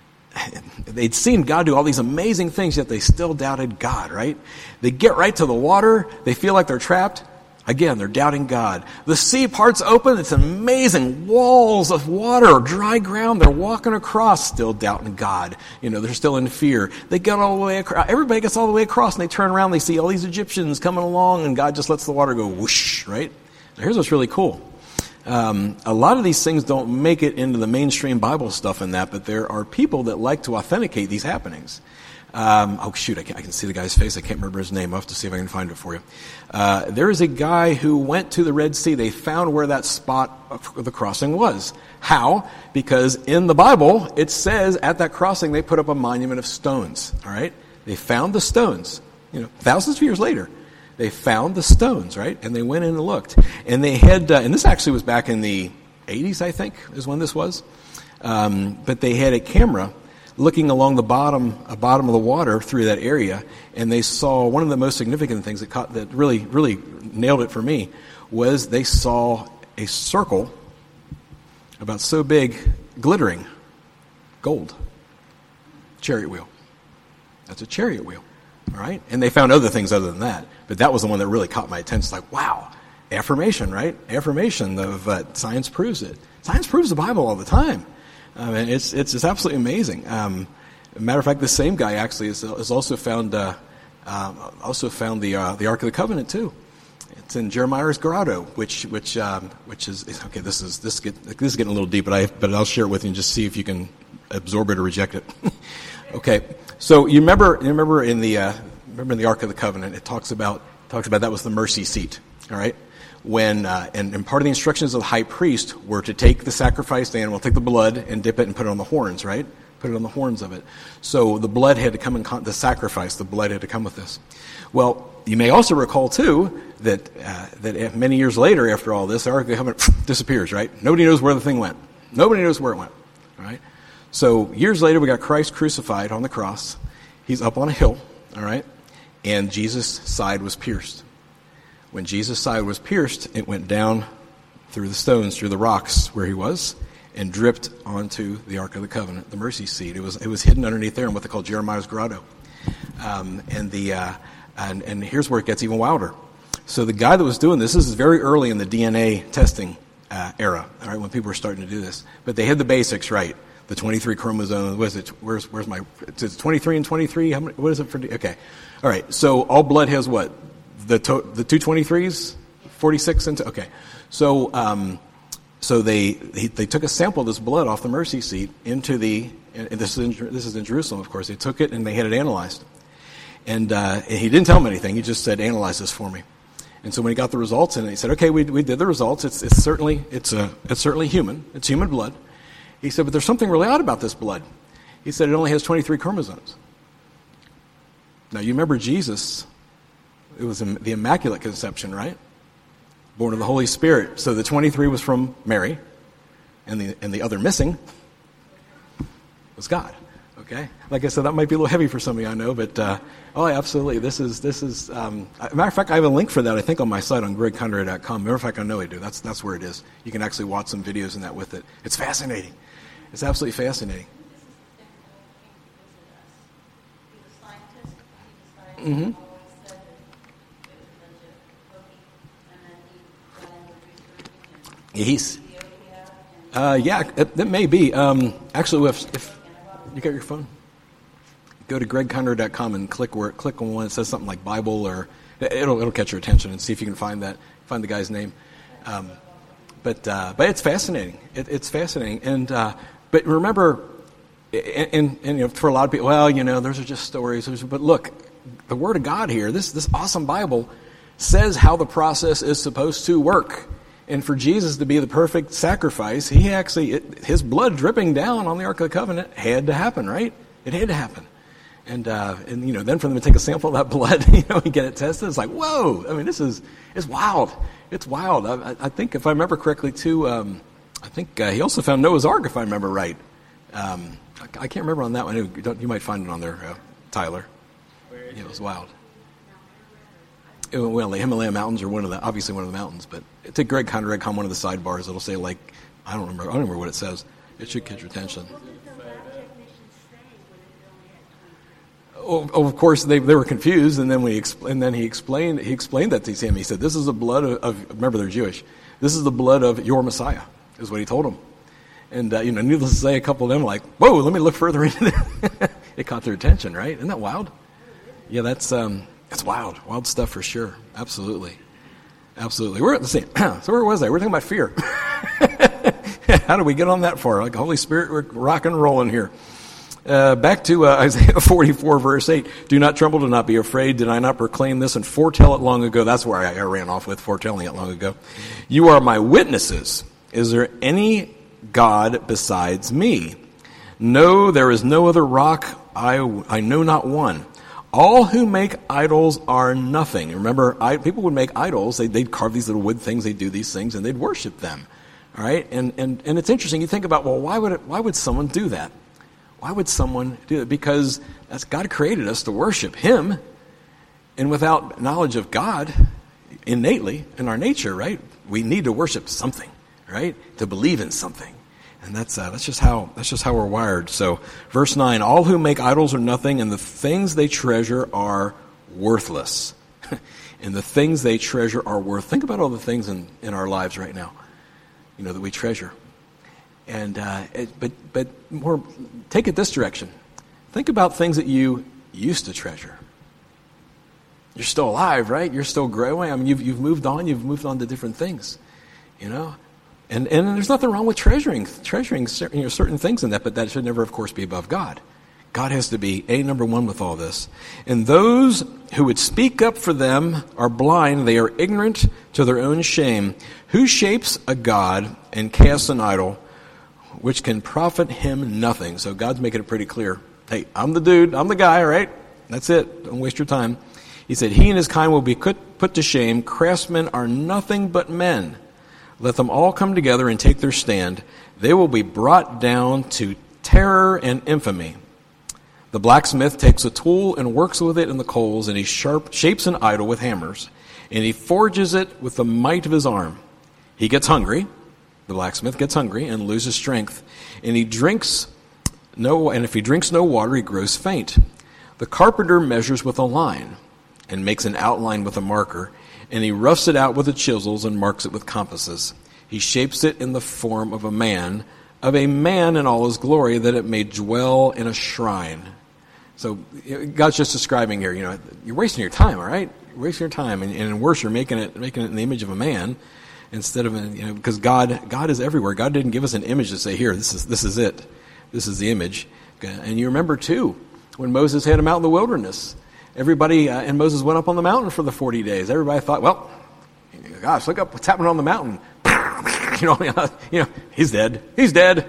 They'd seen God do all these amazing things, yet they still doubted God, right? They get right to the water. They feel like they're trapped. Again, they're doubting God. The sea parts open. It's amazing. Walls of water, dry ground. They're walking across, still doubting God. You know, they're still in fear. They get all the way across. Everybody gets all the way across, and they turn around. They see all these Egyptians coming along, and God just lets the water go whoosh, right? Here's what's really cool. Um, a lot of these things don't make it into the mainstream Bible stuff and that, but there are people that like to authenticate these happenings. Um, oh, shoot, I can, I can see the guy's face. I can't remember his name. I'll have to see if I can find it for you. Uh, there is a guy who went to the Red Sea. They found where that spot of the crossing was. How? Because in the Bible, it says at that crossing they put up a monument of stones. All right? They found the stones, you know, thousands of years later. They found the stones, right? And they went in and looked. And they had, uh, and this actually was back in the eighties, I think, is when this was. Um, but they had a camera looking along the bottom, uh, bottom of the water through that area, and they saw one of the most significant things that caught, that really, really nailed it for me, was they saw a circle about so big, glittering, gold. Chariot wheel. That's a chariot wheel. All right? And they found other things other than that. But that was the one that really caught my attention. It's like, wow, affirmation, right? Affirmation of uh, science proves it. Science proves the Bible all the time. I mean, it's it's, it's absolutely amazing. Um, matter of fact, the same guy actually has, has also found uh, um, also found the uh, the Ark of the Covenant too. It's in Jeremiah's grotto, which which um, which is okay. This is this get this is getting a little deep, but I but I'll share it with you and just see if you can absorb it or reject it. Okay. So you remember, you remember in the uh, remember in the Ark of the Covenant, it talks about talks about that was the mercy seat. All right, when uh, and, and part of the instructions of the high priest were to take the sacrificed animal, take the blood and dip it and put it on the horns. Right, put it on the horns of it. So the blood had to come in con- the sacrifice. The blood had to come with this. Well, you may also recall too that uh, that many years later, after all this, the Ark of the Covenant disappears. Right, nobody knows where the thing went. Nobody knows where it went. All right. So years later, we got Christ crucified on the cross. He's up on a hill, all right? And Jesus' side was pierced. When Jesus' side was pierced, it went down through the stones, through the rocks where he was, and dripped onto the Ark of the Covenant, the mercy seat. It was it was hidden underneath there in what they call Jeremiah's grotto. Um, and the uh, and and here's where it gets even wilder. So the guy that was doing this, this is very early in the D N A testing uh, era, all right, when people were starting to do this. But they had the basics right. The twenty-three chromosomes, what is it? Where's, where's my, it's twenty-three and twenty-three? How many, what is it for, okay. All right, so all blood has what? The to, the two twenty-threes? forty-six and, okay. So, um, so they, they, they took a sample of this blood off the mercy seat into the, and this is in, this is in Jerusalem, of course. They took it and they had it analyzed. And, uh, and he didn't tell them anything. He just said, analyze this for me. And so when he got the results in, he said, okay, we, we did the results. It's, it's certainly, it's a, it's certainly human. It's human blood. He said, but there's something really odd about this blood. He said, it only has twenty-three chromosomes. Now, you remember Jesus, it was the Immaculate Conception, right? Born of the Holy Spirit. So the twenty-three was from Mary, and the and the other missing was God. Okay? Like I said, that might be a little heavy for some of you, I know, but, uh, oh, absolutely. This is, this is, um, a matter of fact, I have a link for that, I think, on my site on greg conrad dot com. Matter of fact, I know I do. That's, that's where it is. You can actually watch some videos and that with it. It's fascinating. It's absolutely fascinating. Mm-hmm. He's, uh, yeah, it, it may be. Um, actually, if, if you got your phone, go to greg conroe dot com and click where click on one that says something like Bible, or it'll it'll catch your attention, and see if you can find that find the guy's name. Um, but uh, but it's fascinating. It, it's fascinating, and uh, but remember, and, and, and you know, for a lot of people, well, you know, those are just stories. But look, the Word of God here, this this awesome Bible, says how the process is supposed to work. And for Jesus to be the perfect sacrifice, he actually, it, his blood dripping down on the Ark of the Covenant had to happen, right? It had to happen. And, uh, and you know, then for them to take a sample of that blood, you know, and get it tested, it's like, whoa! I mean, this is, it's wild. It's wild. I, I think, if I remember correctly, too, um, I think uh, he also found Noah's Ark, if I remember right. Um, I, I can't remember on that one. You, don't, you might find it on there, uh, Tyler. Yeah, it was wild. It, well, the Himalaya Mountains are one of the, obviously one of the mountains, but take Greg Conroe dot com, one of the sidebars, it'll say, like, I don't remember, I don't remember what it says. It should catch your attention. Oh, oh, of course, they they were confused, and then we expl- and then he explained he explained that to him. He said, "This is the blood of, of remember they're Jewish. This is the blood of your Messiah," is what he told them. And uh, you know, needless to say, a couple of them were like, "Whoa, let me look further into it." It caught their attention, right? Isn't that wild? Yeah, that's um, that's wild, wild stuff for sure. Absolutely, absolutely. We're let's see. So where was I? We're talking about fear. How did we get on that far? Like Holy Spirit, we're rock and rolling here. Uh, back to uh, Isaiah forty-four, verse eight. Do not tremble, do not be afraid. Did I not proclaim this and foretell it long ago? That's where I, I ran off with, foretelling it long ago. You are my witnesses. Is there any God besides me? No, there is no other rock. I, I know not one. All who make idols are nothing. Remember, I, people would make idols. They, they'd carve these little wood things. They'd do these things, and they'd worship them. All right? And, and, and it's interesting. You think about, well, why would it, why would someone do that? Why would someone do that? Because that's God created us to worship Him, and without knowledge of God, innately in our nature, right? We need to worship something, right? To believe in something, and that's uh, that's just how that's just how we're wired. So, verse nine: all who make idols are nothing, and the things they treasure are worthless. And the things they treasure are worth. Think about all the things in, in our lives right now, you know, that we treasure. And uh, it, but but more, take it this direction. Think about things that you used to treasure. You're still alive, right? You're still growing. I mean, you've you've moved on. You've moved on to different things, you know. And and there's nothing wrong with treasuring treasuring certain, you know, certain things in that, but that should never, of course, be above God. God has to be a number one with all this. And those who would speak up for them are blind. They are ignorant to their own shame. Who shapes a god and casts an idol, which can profit him nothing? So God's making it pretty clear. Hey, I'm the dude. I'm the guy, right? That's it. Don't waste your time. He said, he and his kind will be put to shame. Craftsmen are nothing but men. Let them all come together and take their stand. They will be brought down to terror and infamy. The blacksmith takes a tool and works with it in the coals, and he sharp, shapes an idol with hammers, and he forges it with the might of his arm. He gets hungry. The blacksmith gets hungry and loses strength, and he drinks no. And if he drinks no water, he grows faint. The carpenter measures with a line and makes an outline with a marker, and he roughs it out with the chisels and marks it with compasses. He shapes it in the form of a man, of a man in all his glory, that it may dwell in a shrine. So God's just describing here, you know, you're wasting your time, all right? You're wasting your time, and, and in worse, you're making it making it in the image of a man. Instead of, you know, because God, God is everywhere. God didn't give us an image to say, here, this is this is it. This is the image. And you remember, too, when Moses had him out in the wilderness. Everybody, uh, and Moses went up on the mountain for the forty days. Everybody thought, well, gosh, look up what's happening on the mountain. you know, you know, he's dead. He's dead.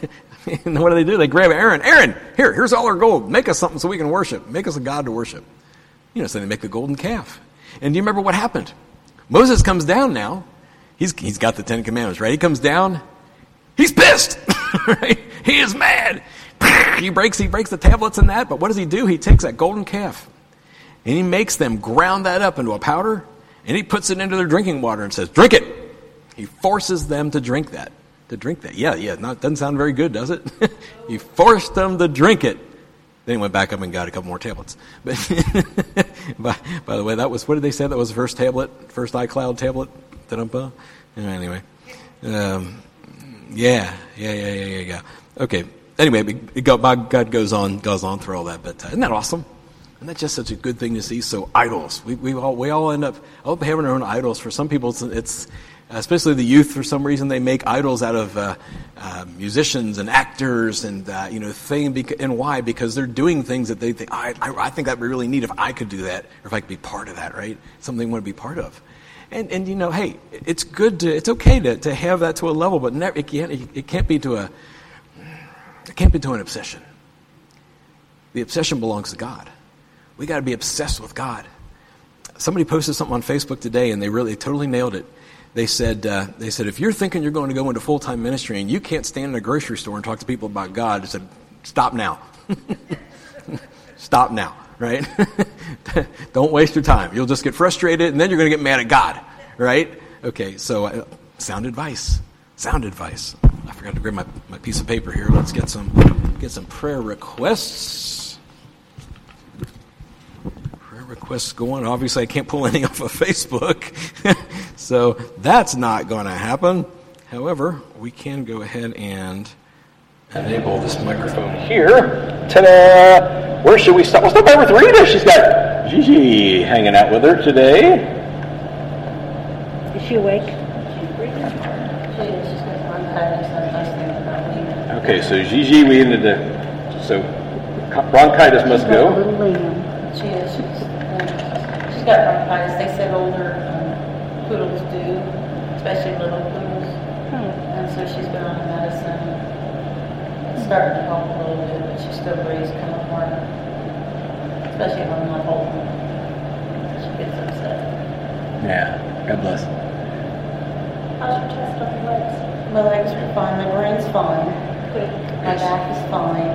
And what do they do? They grab Aaron. Aaron, here, here's all our gold. Make us something so we can worship. Make us a god to worship. You know, so they make a golden calf. And do you remember what happened? Moses comes down now. He's he's got the Ten Commandments, right? He comes down. He's pissed. Right? He is mad. He breaks he breaks the tablets and that. But what does he do? He takes that golden calf and he makes them ground that up into a powder, and he puts it into their drinking water and says, "Drink it." He forces them to drink that. To drink that. Yeah, yeah. Not doesn't sound very good, does it? He forced them to drink it. Then he went back up and got a couple more tablets. But by, by the way, that was, what did they say? That was the first tablet, first iCloud tablet. Anyway, Um, yeah, yeah, yeah, yeah, yeah, yeah. Okay. Anyway, it go, God goes on, goes on through all that. But uh, isn't that awesome? Isn't that just such a good thing to see? So idols, we we all we all end up, all up having our own idols. For some people, it's, it's especially the youth. For some reason, they make idols out of uh, uh, musicians and actors, and uh, you know, thing. Beca- and why? Because they're doing things that they think, I, I I think that'd be really neat if I could do that, or if I could be part of that. Right? Something they want to be part of. And and you know, hey, it's good to, it's okay to to have that to a level, but never, it can't it can't be to a it can't be to an obsession. The obsession belongs to God. We got to be obsessed with God. Somebody posted something on Facebook today, and they really totally nailed it. They said, uh, they said, if you're thinking you're going to go into full-time ministry and you can't stand in a grocery store and talk to people about God, I said, stop now. Stop now, right? Don't waste your time. You'll just get frustrated, and then you're going to get mad at God, right? Okay, so uh, sound advice. Sound advice. I forgot to grab my, my piece of paper here. Let's get some get some prayer requests. Prayer requests going. Obviously, I can't pull any off of Facebook, so that's not going to happen. However, we can go ahead and enable this microphone here. Ta-da! Where should we start? We'll start by with Rita. She's got Gigi hanging out with her today. Is she awake? Okay, so Gigi, we ended to, so bronchitis must go. Little Liam. She is. She's, uh, she's got bronchitis. They said older um, poodles do, especially little poodles. Hmm. And so she's been on medicine. It's starting to help a little bit, but she still breathes kind of hard, especially when I'm not holding her. She gets upset. Yeah, God bless. How's your chest on your legs? My legs are fine. My brain's fine. Good. My back is fine.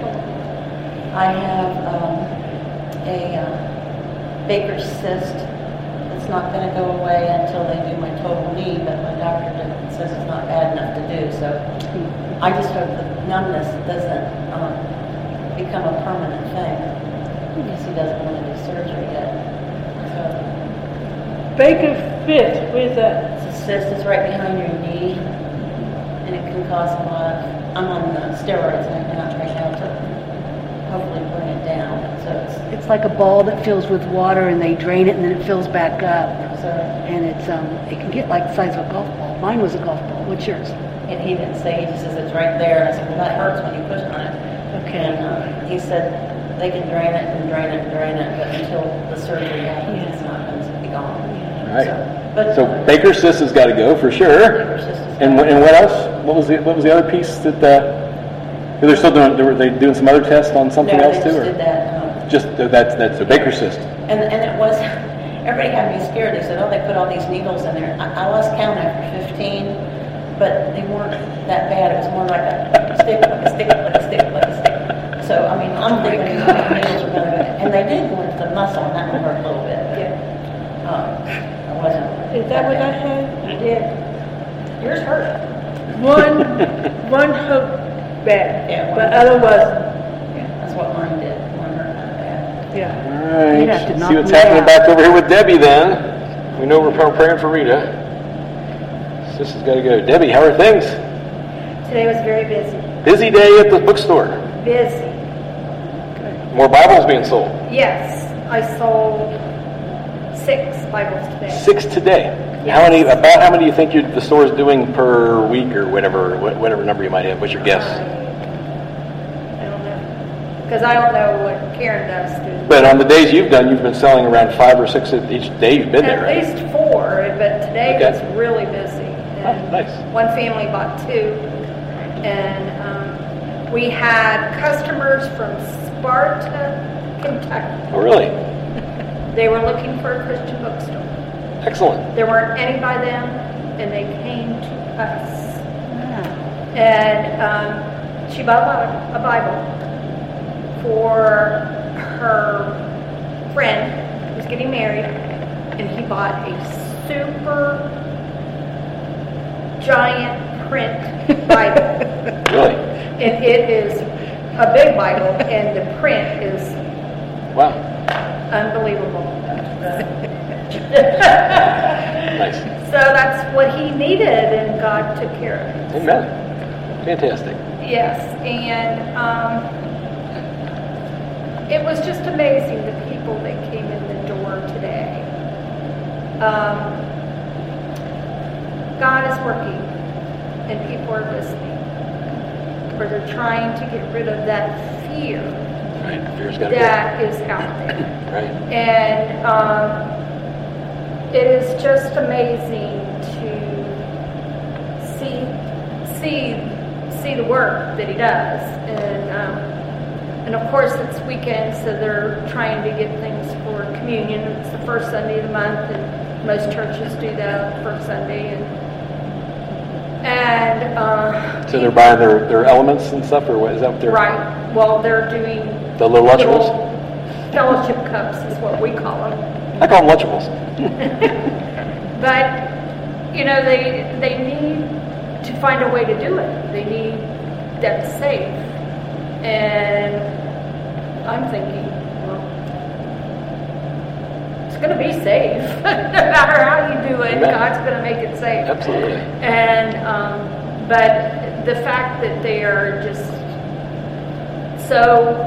I have um, a uh, Baker's cyst. It's not going to go away until they do my total knee, but my doctor did, says it's not bad enough to do. So I just hope the numbness doesn't um, become a permanent thing, because he doesn't want to do surgery yet. So Baker's cyst, where's that? it's a cyst. It's right behind your knee, and it can cause a lot of. I'm on the steroids and I cannot right now to hopefully bring it down. So it's It's like a ball that fills with water and they drain it and then it fills back up. so. And it's um, it can get like the size of a golf ball. Mine was a golf ball. What's yours? And he didn't say, he just says it's right there. And I said, well, that hurts when you push on it. Okay. And uh, he said they can drain it and drain it and drain it, but until the surgery happens, Yeah. it's not going to be gone. All right. So, but So Baker's cyst has got to go for sure. Baker's cyst is And gone. and what else? What was the what was the other piece that uh, they're still doing? Were they doing some other tests on something no, else they too? just Or did that. Um, just uh, that's that's a Baker's cyst. and and it was, everybody had me scared. They said, oh, they put all these needles in there. I, I lost count after fifteen, but they weren't that bad. It was more like a stick, like a stick, like a stick, like a stick. So, I mean, I'm thinking these needles are going to, and they did go into the muscle, and that one hurt a little bit. Yeah. Um, I wasn't. Is that what I had? You did. Yours hurt. One, one hurt bad, Yeah, one but hurt. otherwise, Yeah, that's what mine did. Mine hurt kind of bad. yeah. All right. You'd have to knock See what's me happening out. back over here with Debbie then. We know we're pr- praying for Rita. Sis has got to go. Debbie, how are things? Today was very busy. Busy day at the bookstore. Busy. More Bibles being sold. Yes, I sold six Bibles today. Six today. How many? About how many do you think you, the store is doing per week or whatever? wh- Whatever number you might have. What's your guess? I don't know. Because I don't know what Karen does. To But on the days you've done, you've been selling around five or six each day you've been there, At right? least four, but today Okay. was really busy. And Oh, nice. one family bought two. And um, we had customers from Sparta, Kentucky. Oh, really? They were looking for a Christian bookstore. Excellent. There weren't any by them, and they came to us. And um, she bought a, a Bible for her friend who was getting married, and he bought a super giant print Bible. Really? And it is a big Bible, and the print is Wow. unbelievable. Nice. so that's what he needed, and God took care of it. Amen. Fantastic. Yes, and um, it was just amazing the people that came in the door today. Um, God is working, and people are listening, where they're trying to get rid of that fear Right. Fear's got to that is out there. Right. And um, it is just amazing to see see see the work that he does, and um, and of course it's weekend, so they're trying to get things for communion. It's the first Sunday of the month, and most churches do that first Sunday, and and uh, So they're buying their, their elements and stuff, or what is that what they're? right. Well, they're doing The little Lunchables? fellowship cups is what we call them. I call them Lunchables. But, you know, they they need to find a way to do it. They need that safe. And I'm thinking, well, it's going to be safe. No matter how you do it, Amen. God's going to make it safe. Absolutely. And, um, but the fact that they are just so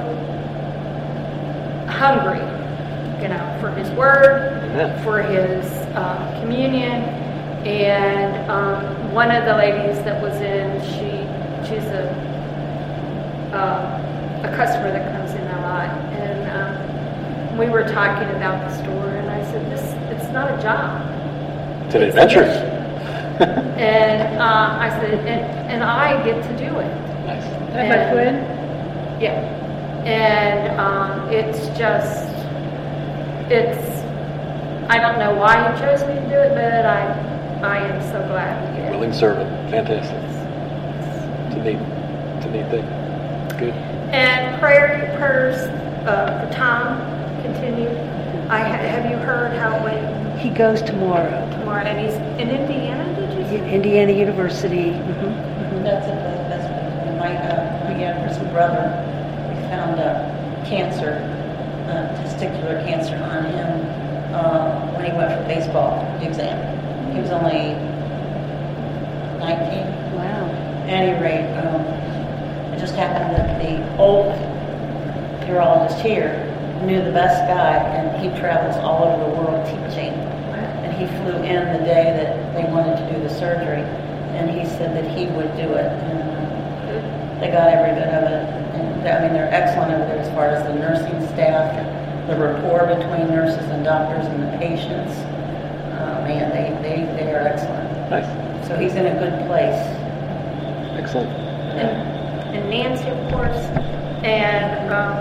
hungry, you know, for His Word, Amen. for His uh, communion, and um, one of the ladies that was in, she she's a uh, a customer that comes in a lot, and um, we were talking about the store, and I said, "This it's not a job, It's an adventure." and uh, I said, and, and I get to do it. Nice. And my twin? Yeah. And um, it's just, it's, I don't know why he chose me to do it, but I I am so glad he did. Willing servant. Fantastic. It's a neat, it's a neat thing. Good. And prayer, prayers uh, for Tom continue. I ha- have you heard how it went He goes tomorrow. tomorrow? And he's in Indiana, did you say? Indiana University. Mm-hmm. That's it. That's my uh, pediatric's brother. We found uh, cancer, uh, testicular cancer on him uh, when he went for baseball exam. He was only nineteen. Wow. At any rate, um, it just happened that the old urologist here knew the best guy, and he travels all over the world teaching. And he flew in the day that they wanted to do the surgery, and he said that he would do it. And uh, they got every bit of it. And I mean, they're excellent over there as far as the nursing staff, the rapport between nurses and doctors and the patients. Uh, man, they, they, they are excellent. Nice. So he's in a good place. Excellent. and, and Nancy, of course, and um,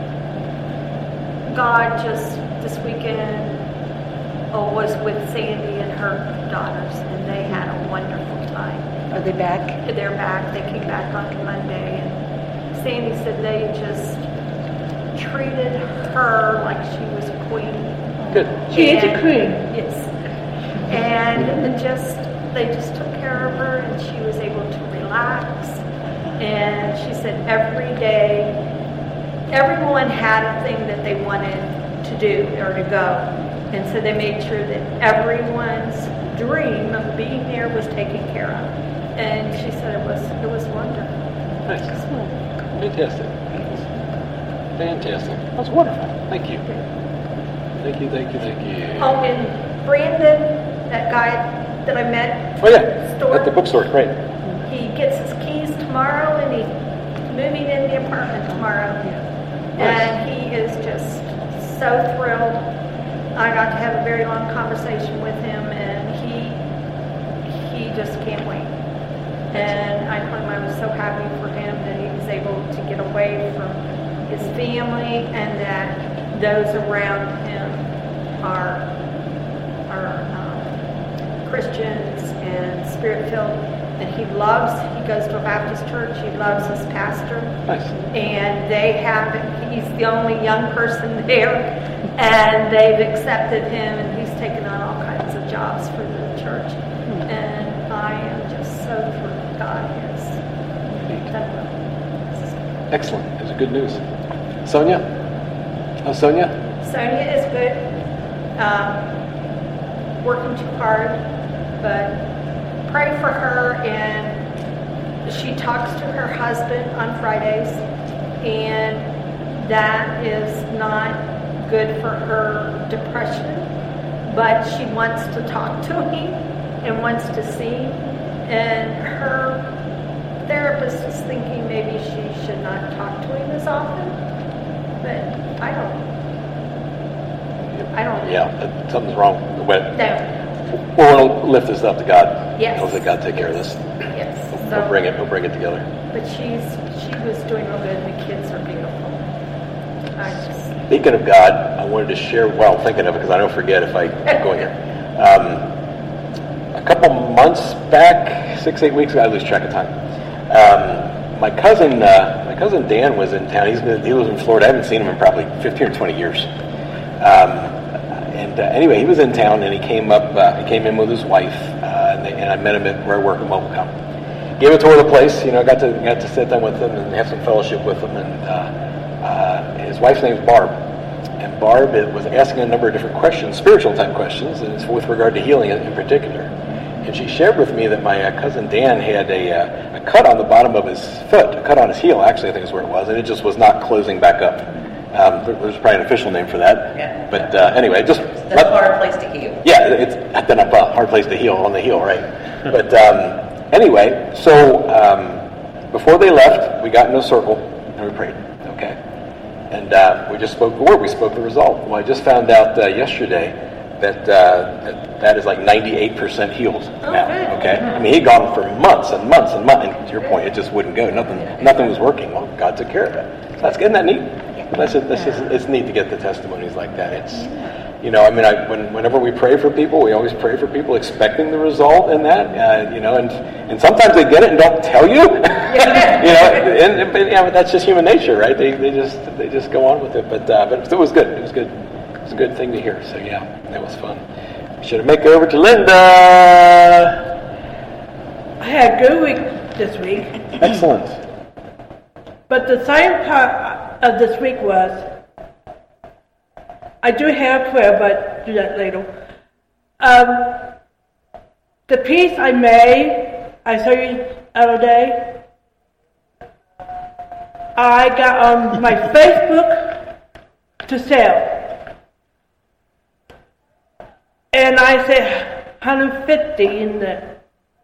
God just this weekend oh, was with Sandy and her daughters, and they had a wonderful time. Are they back? They're back. They came back on Monday, and Sandy said they just treated her like she was a queen. Good. She is a And- queen. Yes. And it just they just took care of her, and she was able to relax. And she said every day, everyone had a thing that they wanted to do or to go. And so they made sure that everyone's dream of being there was taken care of. And she said it was it was wonderful. Nice. Fantastic. Fantastic. That's wonderful. Thank you. Thank you, thank you, thank you. Oh, and Brandon, that guy that I met Oh, yeah. store. At the bookstore, right. He gets his keys tomorrow, and he's moving in the apartment tomorrow. And he is just so thrilled. I got to have a very long conversation with him, and he he just can't wait. And I told him I was so happy for him that he was able to get away from his family, and that those around him are are um, Christians and Spirit-filled. And he loves, he goes to a Baptist church, he loves his pastor. Nice. And they have, he's the only young person there, and they've accepted him, and he's taken on all kinds of jobs for the church. And I am just so thrilled God has done well. Excellent. It's good news. Sonia? Oh, Sonia? Sonia is good, um, working too hard, but pray for her. And she talks to her husband on Fridays, and that is not good for her depression, but she wants to talk to him and wants to see him. And her therapist is thinking maybe she should not talk to him as often, but I don't I don't know. Yeah, something's wrong. But No. we're going to lift this up to God. Yes. Hope that God take care of this. Yes. We'll So, bring it. We'll bring it together. but she's she was doing real good, and the kids are beautiful. I just Speaking of God, I wanted to share while I'm thinking of it because I don't forget if I keep going here. Um, a couple months back, six, eight weeks ago, I lose track of time. Um, my cousin, uh, my cousin Dan was in town. He's been, he lives in Florida. I haven't seen him in probably fifteen or twenty years. Um, and uh, anyway, he was in town and he came up. Uh, he came in with his wife, uh, and, they, and I met him at where I work at MobileCom. Gave a tour of the place. You know, got to got to sit down with them and have some fellowship with them. And uh, uh, his wife's name is Barb. And Barb it was asking a number of different questions, spiritual type questions, and it's with regard to healing in, in particular. And she shared with me that my uh, cousin Dan had a, uh, a cut on the bottom of his foot, a cut on his heel, actually, I think is where it was, and it just was not closing back up. Um, there, there's probably an official name for that. Yeah. But uh, anyway, just... That's a hard place to heal. Yeah, it's been a uh, hard place to heal, on the heel, right? But um, anyway, so um, before they left, we got in a circle and we prayed, okay? And uh, we just spoke the word, we spoke the result. Well, I just found out uh, yesterday that, uh, that that is like ninety-eight percent healed now, okay? I mean, he'd gone for months and months and months, and to your point, it just wouldn't go. Nothing nothing was working. Well, God took care of it. So that's good, isn't that neat? That's just, that's just, it's neat to get the testimonies like that. It's, you know, I mean, I, when, whenever we pray for people, we always pray for people expecting the result in that, uh, you know, and and sometimes they get it and don't tell you, you know, and, and, and yeah, but that's just human nature, right? They they just they just go on with it, but uh, but it was good. It was good. It was a good thing to hear. So yeah, that was fun. We should have make it over to Linda. I had a good week this week. Excellent. But the same part of this week was, I do have prayer, but do that later. Um, the piece I made, I saw you the other day, I got on my Facebook to sell. And I said one hundred fifty in the,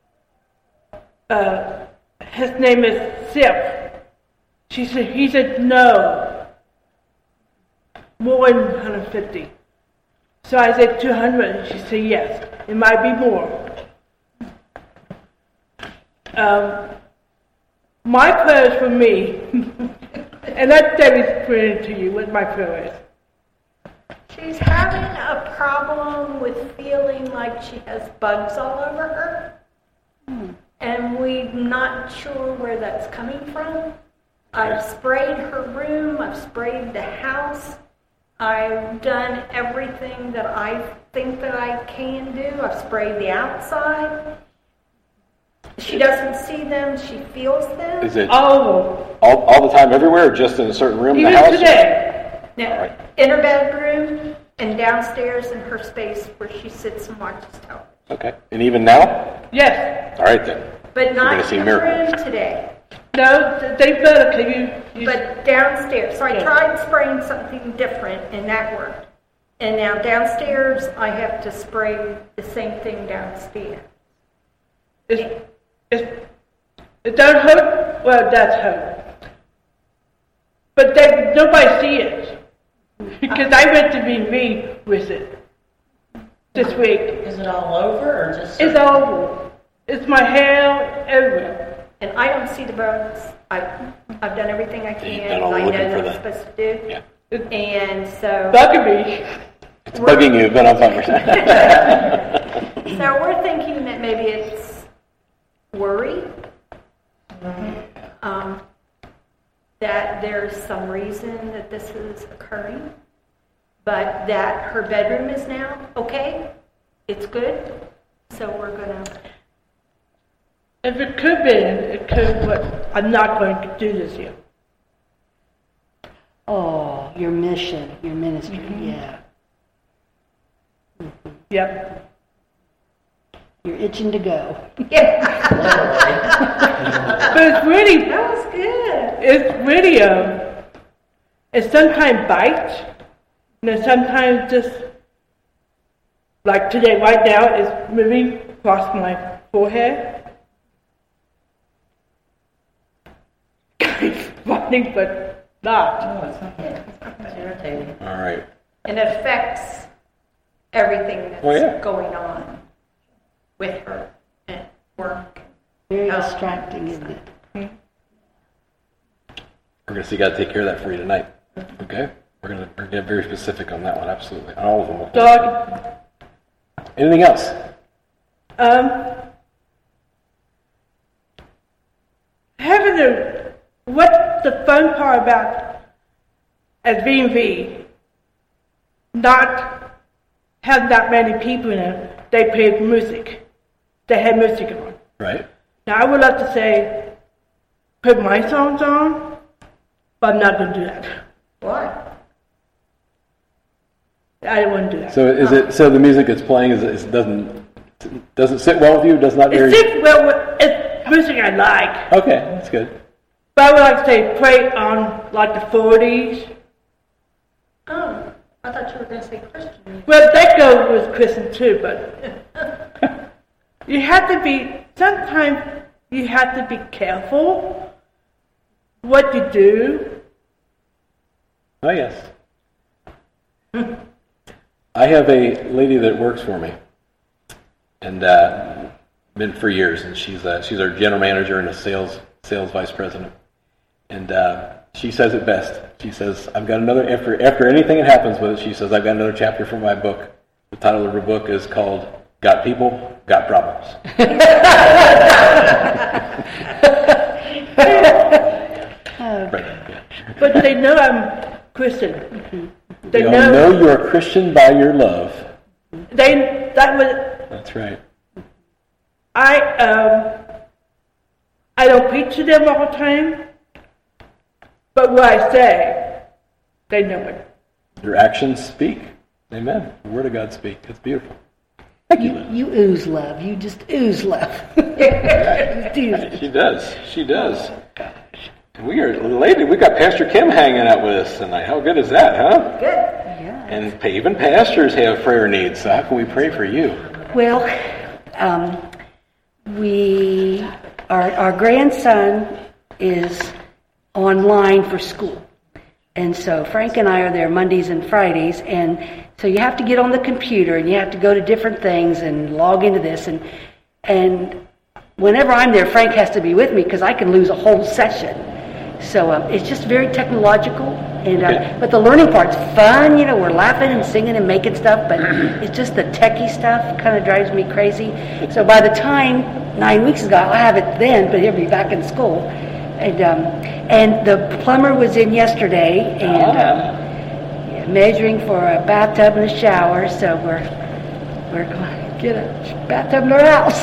uh, his name is Sip. She said, he said, no, more than one hundred fifty. So I said two hundred, and she said, yes, it might be more. Um, my prayer is for me, and that's Debbie's prayer to you, what my prayer is. she's having a problem with feeling like she has bugs all over her, Hmm. and we're not sure where that's coming from. I've sprayed her room, I've sprayed the house, I've done everything that I think that I can do. I've sprayed the outside. She doesn't see them, she feels them. Is it Oh, all, all the time, everywhere, or just in a certain room in the even house? today. Now, in her bedroom and downstairs in her space where she sits and watches television. Okay. And even now? Yes. All right then. But We're not gonna see in her miracles. room today. No, they better, can you, you But downstairs, so I Yeah. tried spraying something different and that worked. And now downstairs, I have to spray the same thing downstairs. It's, it's, it don't hurt? Well, that's hurt. But they, nobody see it. Because I went to be me with it this week. Is it all over or just? It's all, it's my hair, everywhere. And I don't see the bugs. I've, I've done everything I You've can. done all I know looking for that I'm the- supposed to do. Yeah. And so, Bugging me. It's bugging you, but I'm fine with that. so we're thinking that maybe it's worry. Um, that there's some reason that this is occurring, but that her bedroom is now okay. It's good. So we're gonna. If it could be, it could, but I'm not going to do this yet. Oh, your mission, your ministry, Mhm. yeah. Yep. You're itching to go. But it's really, That was good. it's really, um, it sometimes bites, and then sometimes just, like today, right now, it's moving across my forehead. It's funny, but not. No, it's not. It's irritating. All right. And it affects everything that's Oh, yeah. going on with her and work. Very Oh. distracting, isn't it? We're going to see, got to take care of that for you tonight. Okay? We're going to we're gonna get very specific on that one, absolutely. On all of them. Dog, Anything else? um, having a, what's the fun part about at V and V, not have that many people in it, they play music. They had music on. Right. Now, I would love to say, put my songs on, but I'm not going to do that. Why? I don't want to do that. So is it, so the music that's playing is, is doesn't, doesn't sit well with you? Does not very... It's just, well, it's music I like. Okay, that's good. But I would like to say, play on, like, the forties. Oh, I thought you were going to say Christian music. Well, that goes with Christian, too, but you have to be, sometimes you have to be careful what you do. Oh, yes. I have a lady that works for me, and uh, been for years, and she's uh, she's our general manager and a sales sales vice president. And uh, she says it best. She says, "I've got another after after anything that happens with it." She says, "I've got another chapter for my book." The title of her book is called "Got People, Got Problems." Right, yeah. But they know I'm Christian. They They all know, know you're a Christian by your love. they, that was, That's right. I, um, I don't preach to them all the time, but what I say, they know it. Your actions speak. Amen. The Word of God speak. It's beautiful. Thank you, Lynn. You ooze love. You just ooze love. Just ooze it. She does. She does. We are elated. We got Pastor Kim hanging out with us tonight. How good is that, huh? Good. Yeah. And even pastors have prayer needs. So how can we pray for you? Well, um, we, our, our grandson is online for school. And so Frank and I are there Mondays and Fridays, and so you have to get on the computer and you have to go to different things and log into this. And and whenever I'm there, Frank has to be with me because I can lose a whole session. So um, it's just very technological, and uh, Okay. but the learning part's fun. You know, we're laughing and singing and making stuff, but it's just the techie stuff kind of drives me crazy. So by the time nine weeks ago, I'll have it then, but he'll be back in school. And um, and the plumber was in yesterday and um, measuring for a bathtub and a shower. So we're we're going to get a bathtub in our house.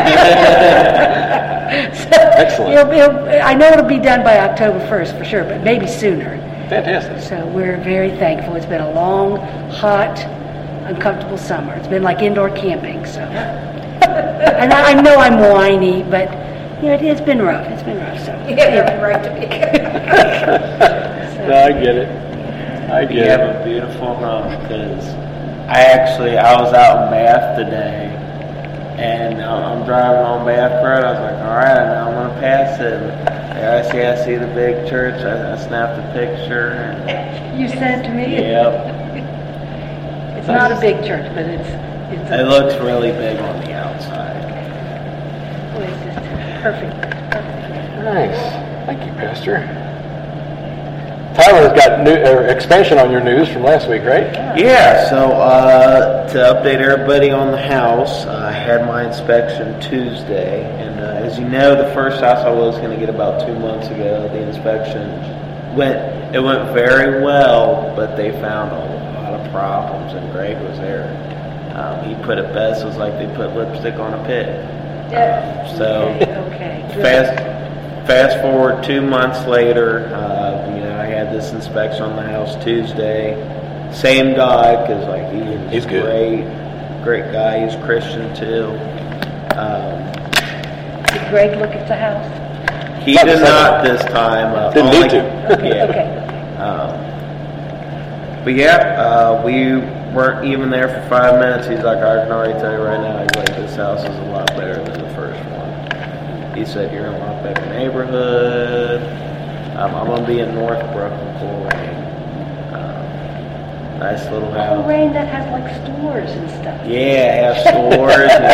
So Excellent. It'll, it'll, I know it'll be done by October first for sure, but maybe sooner. Fantastic. So we're very thankful. It's been a long, hot, uncomfortable summer. It's been like indoor camping. So, and I, I know I'm whiny, but you know it, it's been rough. It's been rough. So You have every right to be. No, I get it. I You get have it. a beautiful home because I actually, I was out in Bath today and uh, I'm driving on Bath Road. I was like, all right, now I'm going to pass it. There I see, I see the big church. I, I snapped a picture. And, you sent to me. yep. It's not a big church, but it's it's, It looks really big on the outside. it's just perfect. Perfect. Nice. Thank you, Pastor. Tyler's got new uh, expansion on your news from last week, right? Yeah, so uh, to update everybody on the house, uh, I had my inspection Tuesday, and uh, as you know, the first house I was going to get about two months ago, the inspection went, it went very well, but they found a lot of problems, and Greg was there. Um, he put it best, it was like they put lipstick on a pig. Yeah. So, Okay, okay, good. fast fast forward two months later, uh, you know, I had this inspection on the house Tuesday. Same guy, because like he is He's good. great, great guy. He's Christian too. Um, Did Greg look at the house? he did not this time. Uh, Didn't only- need to. Yeah. Okay. Um, but yeah, uh, we weren't even there for five minutes. He's like, I can already tell you right now, he's like, this house is a lot better than the first one. He said, you're in a lot better neighborhood. Um, I'm going to be in Northbrook in Cool Rain. Um, nice little Oh, house. Rain, that has like stores and stuff. Yeah, have stores. You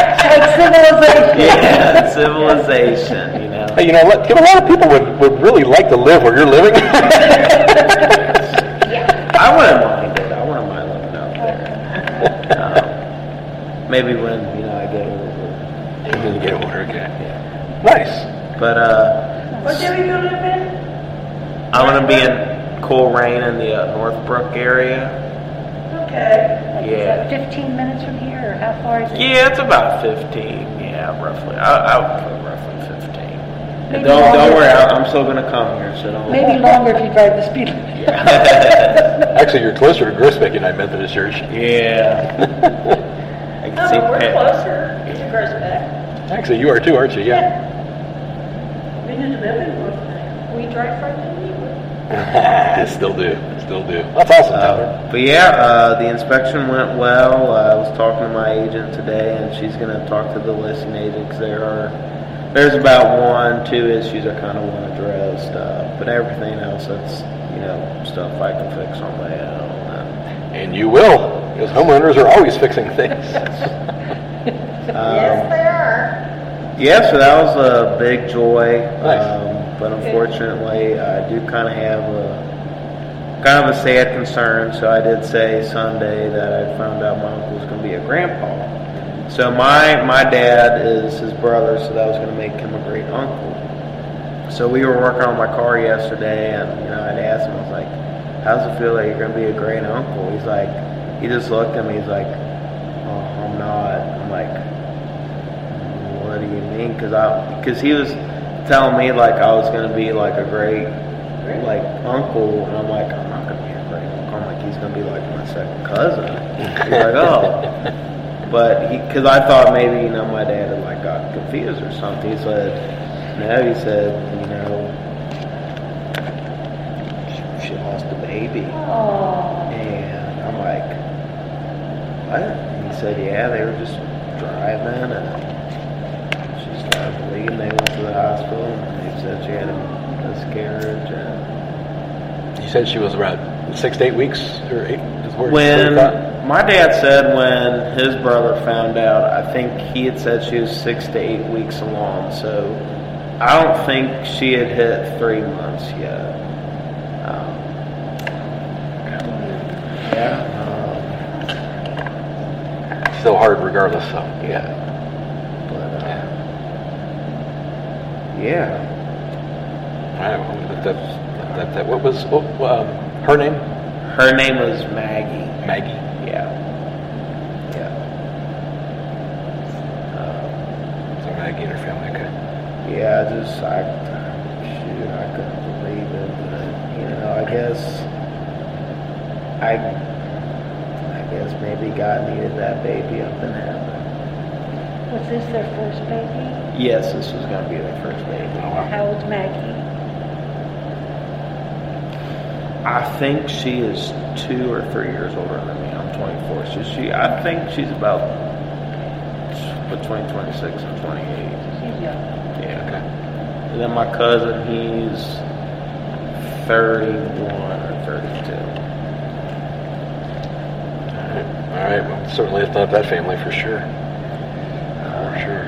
It's know. like Yeah, civilization. civilization, you know. Hey, you know, let- you know, a lot of people would, would really like to live where you're living. I wouldn't mind it. I wouldn't mind living out there. Um, maybe when, you know, I get older. When you get older, okay. Yeah. Nice. But, uh, What do you live in? I'm going to be in Cool Rain in the uh, Northbrook area. Okay. Like, Yeah. Is that fifteen minutes from here, or how far is it? Yeah, it's about fifteen. Yeah, roughly. I, I would put roughly fifteen. And Maybe don't, don't longer. worry, I, I'm still going to come here, so don't Maybe longer if you drive the speed limit. Yeah. Actually, you're closer to Groesbeck United Methodist Church. Yeah. I can No, see but we're Pat- closer to Groesbeck. Actually, you are too, aren't you? Yeah. We need to live in Northbrook. We drive further than you would. Still do. Still do. That's awesome, Tyler. Uh, but yeah, uh, the inspection went well. Uh, I was talking to my agent today, and she's going to talk to the listing agent because there are there's about one, two issues I kind of want addressed, uh, but everything else that's you know stuff I can fix on my own. And, And you will, because homeowners are always fixing things. um, Yes, they are. Yeah, so that was a big joy. Nice. Um, but unfortunately, I do kind of have a kind of a sad concern. So I did say Sunday that I found out my uncle was going to be a grandpa. So my my dad is his brother, so that was going to make him a great uncle. So we were working on my car yesterday, and you know I'd asked him, I was like, "How's it feel like you're going to be a great uncle?" He's like, he just looked at me. He's like, "Oh, I'm not." I'm like, what do you mean? Because I, because he was telling me like I was gonna be like a great, like uncle, and I'm like, I'm not gonna be a great uncle. I'm like, he's gonna be like my second cousin. He's like, oh, but he, because I thought maybe you know my dad had like got confused or something. He said, no, he said, you know, she, she lost a baby, Oh. and I'm like, what? And he said, yeah, they were just driving and. She started bleeding. They went to the hospital, and they said she had a miscarriage. And You said she was about six to eight weeks, or eight? is where- when where you my dad said when his brother found out, I think he had said she was six to eight weeks along. So I don't think she had hit three months yet. Um, yeah. thought? Still hard, regardless. So Um, yeah. But uh, yeah. All right. Well, that, that, that, that, what was what, um, her name? Her name was Maggie. Maggie. Yeah. Yeah. Um, So Maggie and her family. Okay. Yeah, I just, I, shoot, I couldn't believe it, but, you know, I guess, I, I guess maybe God needed that baby up in heaven. Was this their first baby? Yes, this was going to be their first baby. How old's Maggie? I think she is two or three years older than me. I'm twenty-four, so she, I think she's about between twenty-six and twenty-eight. She's young. Yeah. Okay. And then my cousin, he's thirty-one or thirty-two. All right. All right. Well, certainly lift up that family for sure. For sure.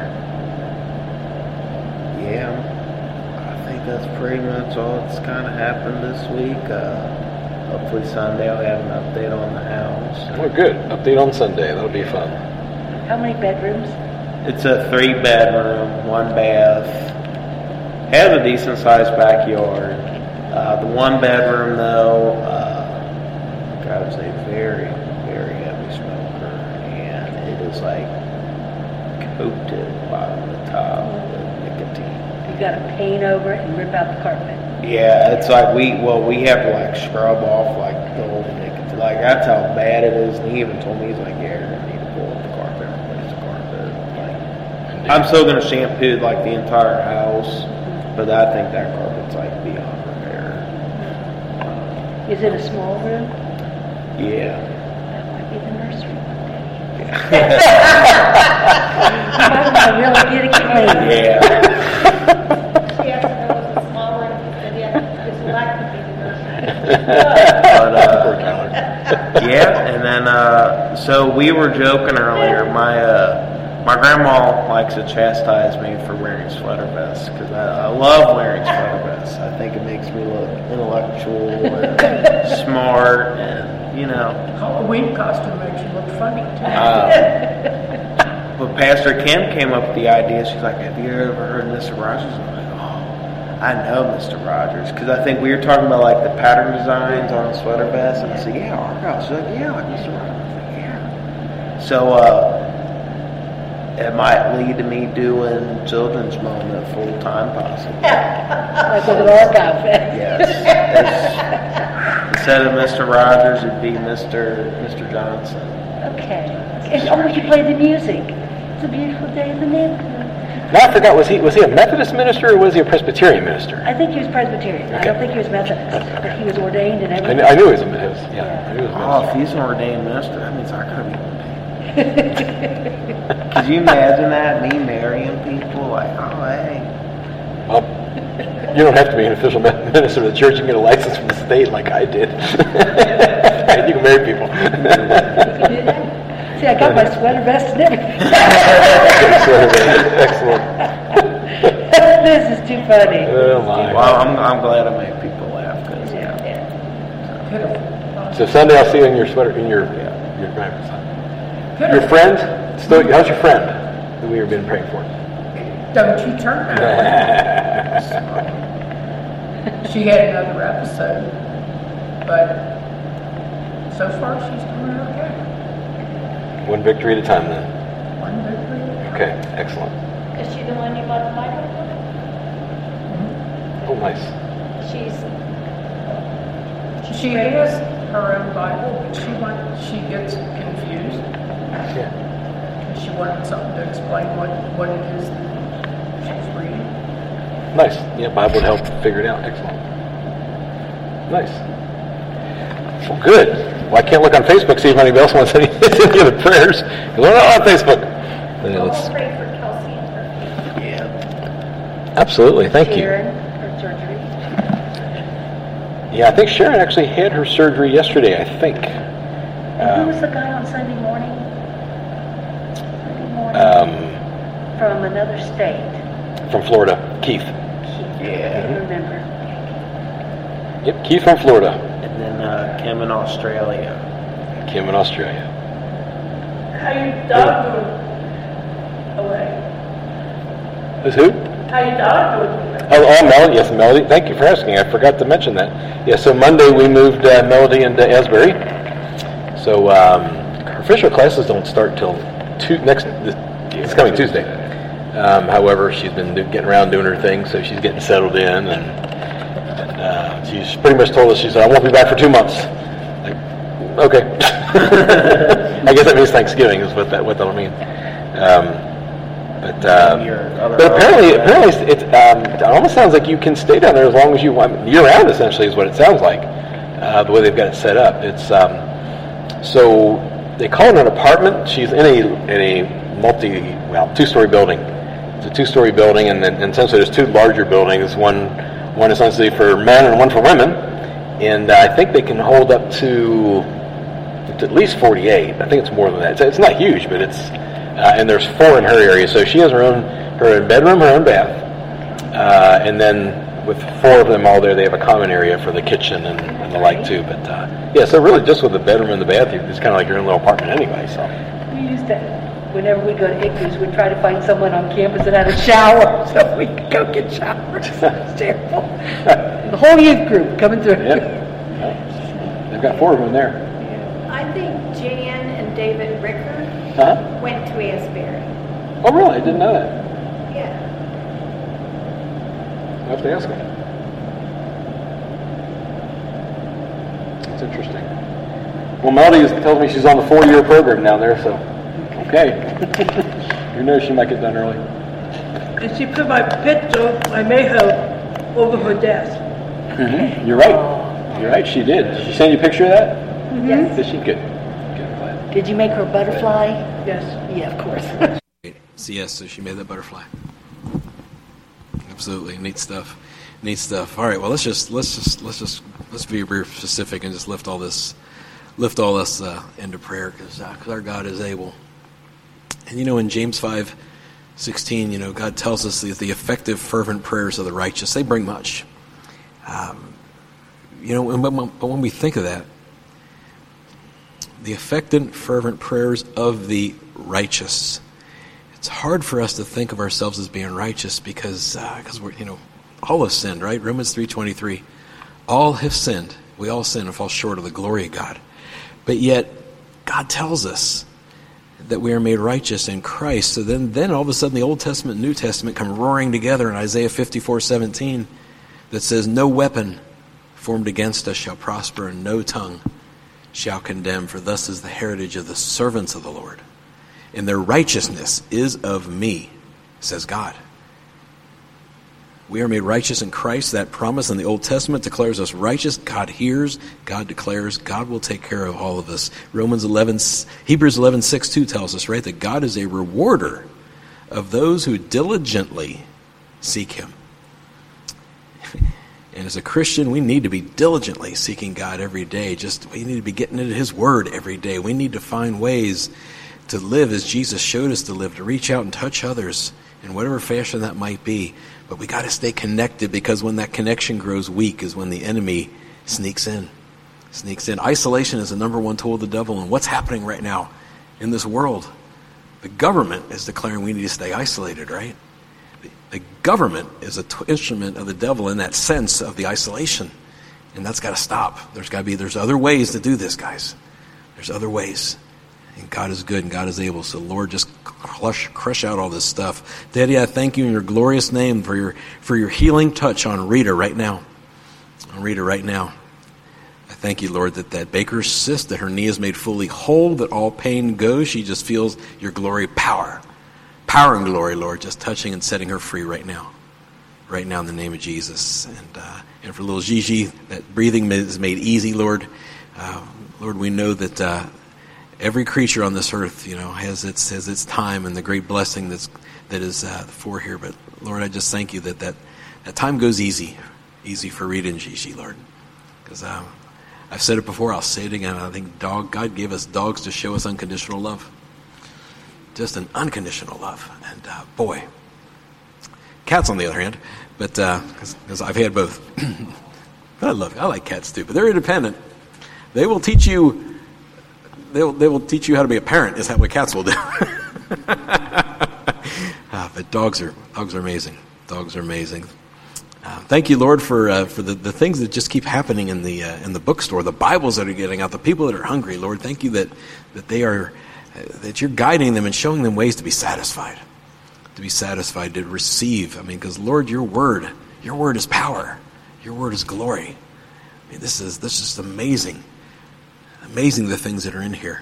Yeah, I think that's pretty much all that's kind of happened this week. Uh, hopefully Sunday I'll have an update on the house. Oh, good. Update on Sunday. That'll be fun. How many bedrooms? It's a three bedroom, one bath. Has a decent sized backyard. Uh, the one bedroom though, uh, I would say very, very heavy smoker, and it is like coated bottom to top with nicotine. You got to paint over it and rip out the carpet. Yeah, it's like we, well, we have to like scrub off like the whole nicotine. Like that's how bad it is. And he even told me, he's like, yeah, you're gonna need to pull up the carpet and replace the carpet. Like, I'm still going to shampoo like the entire house, but I think that carpet's like beyond repair. Is it a small room? Yeah. That might be the nursery one day. You might want to really get it clean. Yeah. She asked if there was a small room. He said, yeah, this will like to be the nursery. But, uh, yeah, and then, uh, so we were joking earlier. My, uh, my grandma likes to chastise me for wearing sweater vests because I, I love wearing sweater vests. I think it makes me look intellectual and smart, and you know. Halloween costume makes you look funny too. Uh, but Pastor Kim came up with the idea. She's like, "Have you ever heard of Mister Rogers?" I'm like, "Oh, I know Mister Rogers," because I think we were talking about like the pattern designs on sweater vests, and I said, "Yeah, Argyle." She's like, "Yeah, like Mister Rogers." I was like, "Yeah." So. uh It might lead to me doing Children's Moment full time, possibly. Like with an Argyle Fest. Yes. It's- Instead of Mister Rogers, it'd be Mister Mister Johnson. Okay. And, oh, you play the music. It's a beautiful day in the neighborhood. Now I forgot, was he was he a Methodist minister or was he a Presbyterian minister? I think he was Presbyterian. I Okay. don't think he was Methodist, but he was ordained and I, everything. kn- I knew he was a Methodist. Yeah, I knew he was a Oh, minister. if he's an ordained minister, that means I gotta be ordained. Could you imagine that? Me marrying people? Like, oh, hey. Well, you don't have to be an official me- minister of the church. You can get a license from the state like I did. You can marry people. See, I got my sweater vest and everything. Excellent. This is too funny. Oh, my. Well, I'm, I'm glad I make people laugh. Cause, Yeah, yeah. So Sunday I'll see you in your sweater, in your, your driver's side. Your friend? Still, how's your friend that we were being praying for? Don't you turn that way. She had another episode, but so far she's doing okay. One victory at a time then. One victory. Okay, excellent. Is she the one you bought the Bible Oh, nice. for? She's, She has her own Bible, but she want, she gets confused. Yeah. She wanted something to explain what, what it is that she's reading. Nice. Yeah, Bible would help figure it out. Excellent. Nice. Well, good. Well, I can't look on Facebook, see if anybody else wants any, any of the prayers. Because we're not on Facebook. Then we'll let's- pray for Kelsey and her. Yeah. Absolutely. Thank you. Sharon, her surgery. Yeah, I think Sharon actually had her surgery yesterday, I think. And who was the guy on Sunday morning? Sunday morning Um, from another state. from Florida, Keith. Keith. Yeah. I can't remember. Yep, Keith from Florida. And then uh, Kim in Australia. Kim in Australia. How you dog doing away? Who's who? How you dog doing? Oh, oh, Melody. Yes, Melody. Thank you for asking. I forgot to mention that. Yeah, so Monday we moved uh, Melody into Asbury. So um, her official classes don't start till two, next this, this coming Tuesday. Um, however, she's been do, getting around doing her thing, so she's getting settled in, and, and uh, she's pretty much told us, she said, "I won't be back for two months." Like, okay. I guess that means Thanksgiving is what that what that'll mean. Um, But, um, but apparently, apparently, it's, um, it almost sounds like you can stay down there as long as you want, year round. Essentially, is what it sounds like. Uh, the way they've got it set up. It's um, so they call it an apartment. She's in a in a multi well two story building. It's a two story building, and then and essentially there's two larger buildings. One one essentially for men and one for women. And uh, I think they can hold up to, to at least forty-eight. I think it's more than that. It's, it's not huge, but it's. Uh, and there's four in her area, so she has her own her own bedroom, her own bath, uh, and then with four of them all there, they have a common area for the kitchen and, and the like too. But uh, yeah, so really just with the bedroom and the bath, it's kind of like your own little apartment anyway. So We used to, whenever we go to I C U S, we'd try to find someone on campus that had a shower so we could go get showers. It's terrible. The whole youth group coming through. Yep. They've got four of them there. I think Jan and David Ricker Huh? went to Asbury. Oh, really? I didn't know that. Yeah. I'll have to ask them. That's interesting. Well, Melody is, tells me she's on the four-year program down there, so okay. Who knows, she might get done early. And she put my picture, my Mayho, over her desk. Mm-hmm. You're right. You're right, she did. Did she send you a picture of that? Mm-hmm. Yes. Did she? Good. Good. Did you make her a butterfly? Yes. Yeah, of course. So yes, so she made that butterfly. Absolutely, neat stuff. Neat stuff. All right, well let's just let's just let's just let's be very specific and just lift all this, lift all this uh, into prayer because uh, our God is able. And you know, in James five sixteen, you know, God tells us that the effective, fervent prayers of the righteous, they bring much. Um, you know, and, but when we think of that, the effective, fervent prayers of the righteous. It's hard for us to think of ourselves as being righteous because because uh, we're you know all have sinned, right? Romans three twenty-three, all have sinned. We all sin and fall short of the glory of God. But yet God tells us that we are made righteous in Christ. So then then all of a sudden the Old Testament and New Testament come roaring together in Isaiah fifty-four seventeen that says, "No weapon formed against us shall prosper, and no tongue shall condemn, for thus is the heritage of the servants of the Lord. And their righteousness is of me," says God. We are made righteous in Christ. That promise in the Old Testament declares us righteous. God hears, God declares, God will take care of all of us. Romans eleven, Hebrews eleven six two tells us, right, that God is a rewarder of those who diligently seek Him. And as a Christian, we need to be diligently seeking God every day. Just we need to be getting into His Word every day. We need to find ways to live as Jesus showed us to live, to reach out and touch others in whatever fashion that might be. But we got to stay connected, because when that connection grows weak is when the enemy sneaks in. Sneaks in. Isolation is the number one tool of the devil. And what's happening right now in this world? The government is declaring we need to stay isolated, right? The, the government is an t- instrument of the devil in that sense of the isolation. And that's got to stop. There's got to be, there's other ways to do this, guys. There's other ways. And God is good and God is able. So Lord, just crush, crush out all this stuff. Daddy, I thank you in your glorious name for your for your healing touch on Rita right now. On Rita right now. I thank you, Lord, that that Baker's cyst, that her knee is made fully whole, that all pain goes. She just feels your glory power. Power and glory, Lord, just touching and setting her free right now. Right now in the name of Jesus. And uh, and for little Gigi, that breathing is made easy, Lord. Uh, Lord, we know that uh, every creature on this earth, you know, has its has its time and the great blessing that's that is uh, for here. But Lord, I just thank you that that, that time goes easy, easy for Rita and Gigi, Lord. Because uh, I've said it before, I'll say it again. I think dog God gave us dogs to show us unconditional love, just an unconditional love. And uh, boy, cats on the other hand, but because uh, I've had both, I love I like cats too, but they're independent. They will teach you. They'll, they will teach you how to be a parent, is that what cats will do. uh, but dogs are dogs are amazing. Dogs are amazing. Uh, thank you, Lord, for uh, for the, the things that just keep happening in the uh, in the bookstore, the Bibles that are getting out, the people that are hungry. Lord, thank you that that they are uh, that you're guiding them and showing them ways to be satisfied, to be satisfied, to receive. I mean, because Lord, your word, your word is power, your word is glory. I mean, this is this is amazing. Amazing the things that are in here.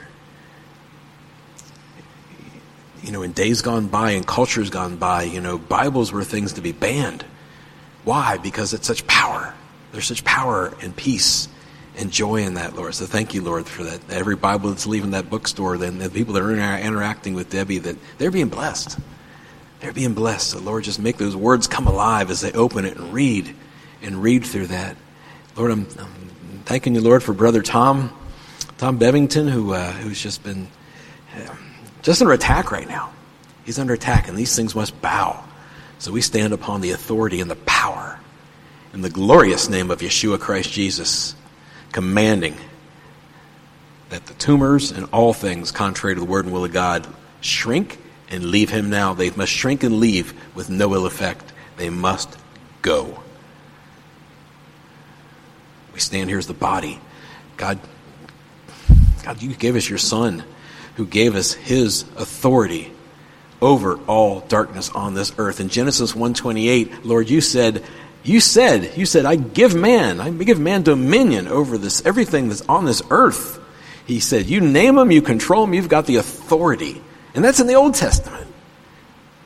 You know, in days gone by and cultures gone by, you know, Bibles were things to be banned. Why? Because it's such power. There's such power and peace and joy in that, Lord. So thank you, Lord, for that. Every Bible that's leaving that bookstore, then the people that are inter- interacting with Debbie, that they're being blessed. They're being blessed. So Lord, just make those words come alive as they open it and read and read through that. Lord, I'm, I'm thanking you, Lord, for Brother Tom. Tom Bevington, who uh, who's just been uh, just under attack right now. He's under attack, and these things must bow. So we stand upon the authority and the power in the glorious name of Yeshua Christ Jesus, commanding that the tumors and all things contrary to the word and will of God shrink and leave him now. They must shrink and leave with no ill effect. They must go. We stand here as the body. God, God, you gave us your Son, who gave us his authority over all darkness on this earth. In Genesis one twenty-eight, Lord, you said, you said, you said, I give man, I give man dominion over this, everything that's on this earth. He said, you name them, you control them, you've got the authority. And that's in the Old Testament.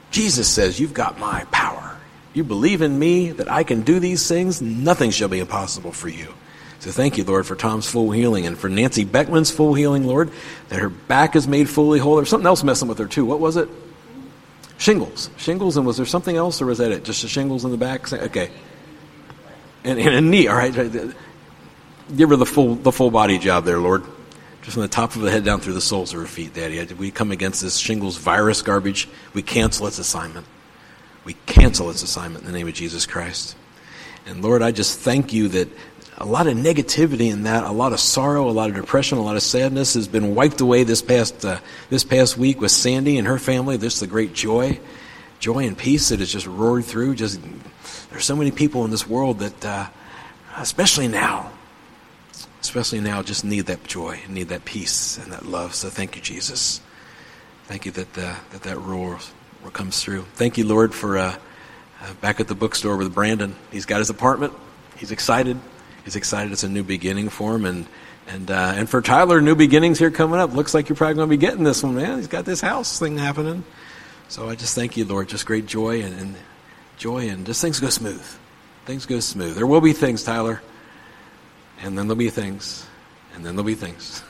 Jesus says, you've got my power. You believe in me that I can do these things, nothing shall be impossible for you. So thank you, Lord, for Tom's full healing and for Nancy Beckman's full healing, Lord, that her back is made fully whole. There's something else messing with her, too. What was it? Shingles. Shingles, and was there something else, or was that it? Just the shingles in the back? Okay. And, and a knee, all right. Give her the full the full body job there, Lord. Just from the top of the head down through the soles of her feet, Daddy. We come against this shingles virus garbage. We cancel its assignment. We cancel its assignment in the name of Jesus Christ. And Lord, I just thank you that a lot of negativity in that, a lot of sorrow, a lot of depression, a lot of sadness has been wiped away this past uh, this past week with Sandy and her family. There's the great joy, joy and peace that has just roared through. Just there's so many people in this world that, uh, especially now, especially now, just need that joy, need that peace and that love. So thank you, Jesus. Thank you that uh, that that roar comes through. Thank you, Lord, for uh, uh, back at the bookstore with Brandon. He's got his apartment. He's excited. He's excited. It's a new beginning for him. And and uh, and for Tyler, new beginnings here coming up. Looks like you're probably going to be getting this one, man. He's got this house thing happening. So I just thank you, Lord. Just great joy and, and joy and just things go smooth. Things go smooth. There will be things, Tyler. And then there'll be things. And then there'll be things.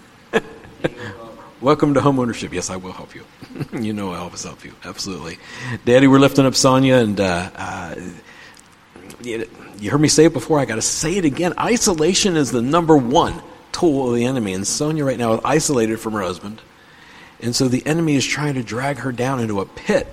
Welcome to home ownership. Yes, I will help you. You know I'll always help you. Absolutely. Daddy, we're lifting up Sonia and uh, uh you heard me say it before. I got to say it again. Isolation is the number one tool of the enemy. And Sonia right now is isolated from her husband. And so the enemy is trying to drag her down into a pit.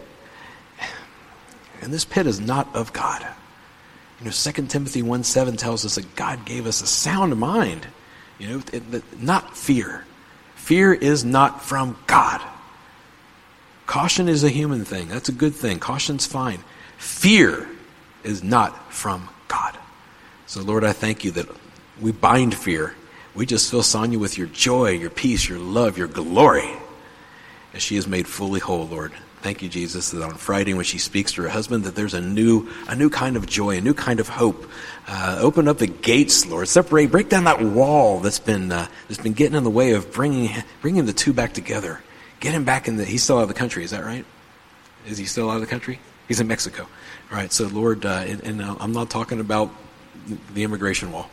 And this pit is not of God. You know, Second Timothy one seven tells us that God gave us a sound mind. You know, it, it, not fear. Fear is not from God. Caution is a human thing. That's a good thing. Caution's fine. Fear is not from God. So, Lord, I thank you that we bind fear. We just fill Sonia with your joy, your peace, your love, your glory, as she is made fully whole, Lord. Thank you, Jesus, that on Friday when she speaks to her husband, that there's a new a new kind of joy, a new kind of hope. Uh, open up the gates, Lord. Separate, break down that wall that's been uh, that's been getting in the way of bringing bringing the two back together. Get him back in the. He's still out of the country. Is that right? Is he still out of the country? He's in Mexico. All right. So, Lord, uh, and, and uh, I'm not talking about the immigration wall.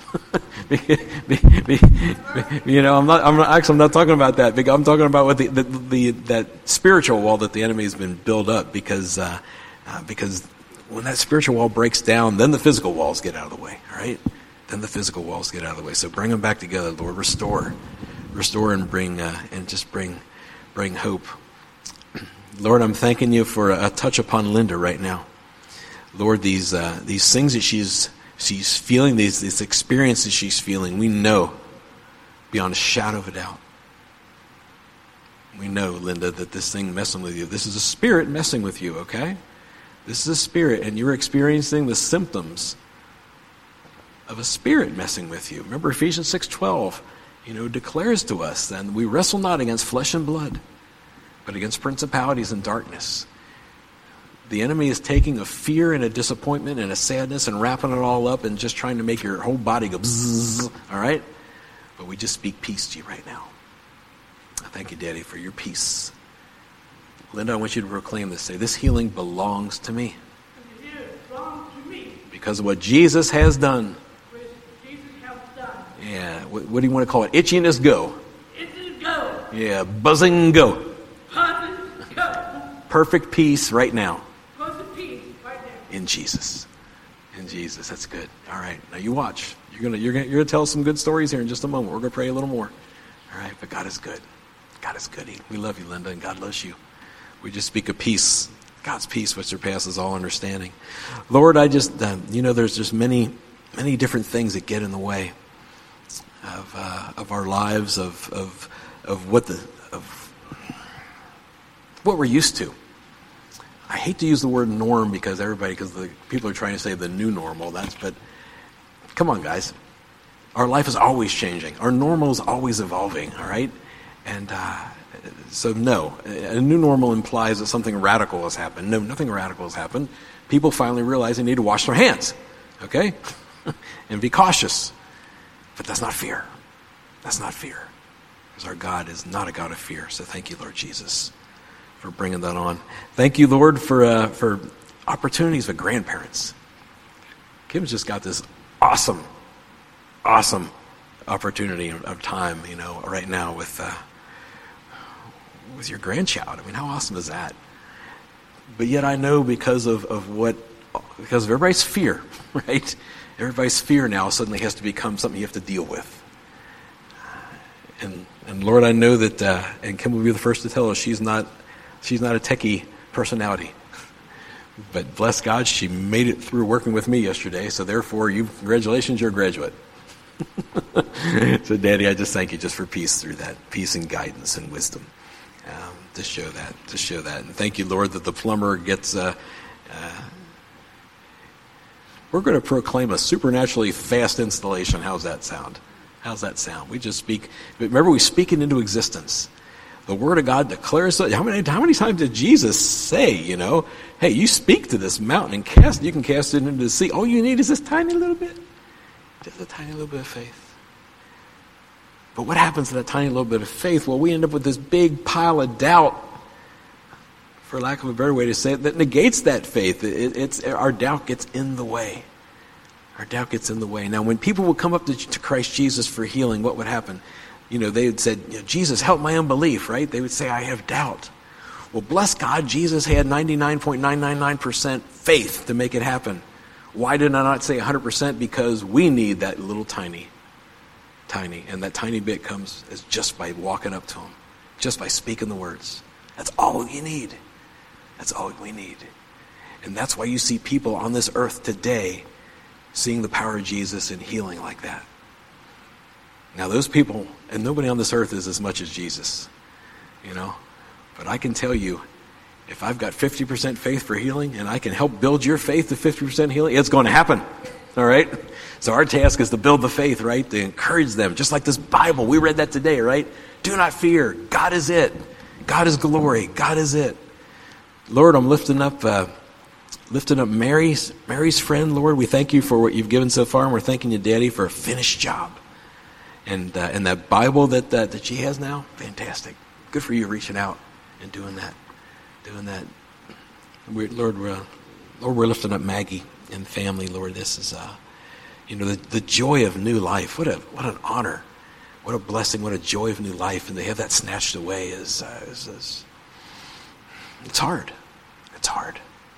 You know, I'm not. I'm not, actually I'm not talking about that. I'm talking about what the, the, the that spiritual wall that the enemy has been built up because uh, uh, because when that spiritual wall breaks down, then the physical walls get out of the way. All right, then the physical walls get out of the way. So bring them back together, Lord. Restore, restore, and bring uh, and just bring bring hope. Lord, I'm thanking you for a, a touch upon Linda right now. Lord, these uh, these things that she's she's feeling, these these experiences she's feeling, we know beyond a shadow of a doubt. We know, Linda, that this thing messing with you, this is a spirit messing with you, okay? This is a spirit, and you're experiencing the symptoms of a spirit messing with you. Remember Ephesians six twelve, you know, declares to us then, we wrestle not against flesh and blood, but against principalities and darkness. The enemy is taking a fear and a disappointment and a sadness and wrapping it all up and just trying to make your whole body go bzzz, all right? But we just speak peace to you right now. I thank you, Daddy, for your peace. Linda, I want you to proclaim this. Say, this healing belongs to me. It belongs to me. Because of what Jesus has done. What Jesus has done. Yeah, what, what do you want to call it? Itchiness, go. Itchiness, go. Yeah, buzzing, go. Buzzing, go. Perfect peace right now. Perfect peace right now. In Jesus. In Jesus. That's good. All right. Now you watch. You're gonna you're gonna you're gonna tell us some good stories here in just a moment. We're gonna pray a little more. All right, but God is good. God is good. We love you, Linda, and God loves you. We just speak of peace, God's peace, which surpasses all understanding. Lord, I just uh, you know, there's just many many different things that get in the way of uh, of our lives, of of of what the of what we're used to. I hate to use the word norm because everybody, because the people are trying to say the new normal. That's but. Come on, guys. Our life is always changing. Our normal is always evolving, all right? And uh, so, no. A new normal implies that something radical has happened. No, nothing radical has happened. People finally realize they need to wash their hands, okay? And be cautious. But that's not fear. That's not fear. Because our God is not a God of fear. So thank you, Lord Jesus. for bringing that on. Thank you, Lord, for uh, for opportunities with grandparents. Kim's just got this awesome, awesome opportunity of time, you know, right now with uh, with your grandchild. I mean, how awesome is that? But yet I know because of, of what, because of everybody's fear, right? Everybody's fear now suddenly has to become something you have to deal with. And and Lord, I know that, uh, and Kim will be the first to tell us she's not, she's not a techie personality. But bless God, she made it through working with me yesterday. So therefore, you, congratulations, you're a graduate. So Daddy, I just thank you just for peace through that, peace and guidance and wisdom. Um, to show that, to show that. And thank you, Lord, that the plumber gets, uh, uh, we're going to proclaim a supernaturally fast installation. How's that sound? How's that sound? We just speak, remember we speak it into existence. The Word of God declares, how many, how many times did Jesus say, you know, hey, you speak to this mountain and cast, you can cast it into the sea. All you need is this tiny little bit, just a tiny little bit of faith. But what happens to that tiny little bit of faith? Well, we end up with this big pile of doubt, for lack of a better way to say it, that negates that faith. It, it's our doubt gets in the way. Our doubt gets in the way. Now, when people would come up to, to Christ Jesus for healing, what would happen? You know, they had said, you know, Jesus, help my unbelief, right? They would say, I have doubt. Well, bless God, Jesus had ninety-nine point nine nine nine percent faith to make it happen. Why did I not say one hundred percent? Because we need that little tiny Tiny, and that tiny bit comes is just by walking up to him, just by speaking the words. That's all you need. That's all we need. And that's why you see people on this earth today seeing the power of Jesus and healing like that. Now those people, and nobody on this earth is as much as Jesus, you know, but I can tell you, if I've got fifty percent faith for healing and I can help build your faith to fifty percent healing, it's going to happen. All right? So our task is to build the faith, right? To encourage them. Just like this Bible. We read that today, right? Do not fear. God is it. God is glory. God is it. Lord, I'm lifting up uh, lifting up Mary's Mary's friend, Lord. We thank you for what you've given so far, and we're thanking you, Daddy, for a finished job. And uh, and that Bible that, that that she has now, fantastic. Good for you reaching out and doing that. Doing that. We're, Lord, we're, Lord, we're lifting up Maggie and family, Lord. This is, uh, you know, the, the joy of new life. What a what an honor. What a blessing. What a joy of new life. And they have that snatched away is, uh, is, is it's hard. It's hard.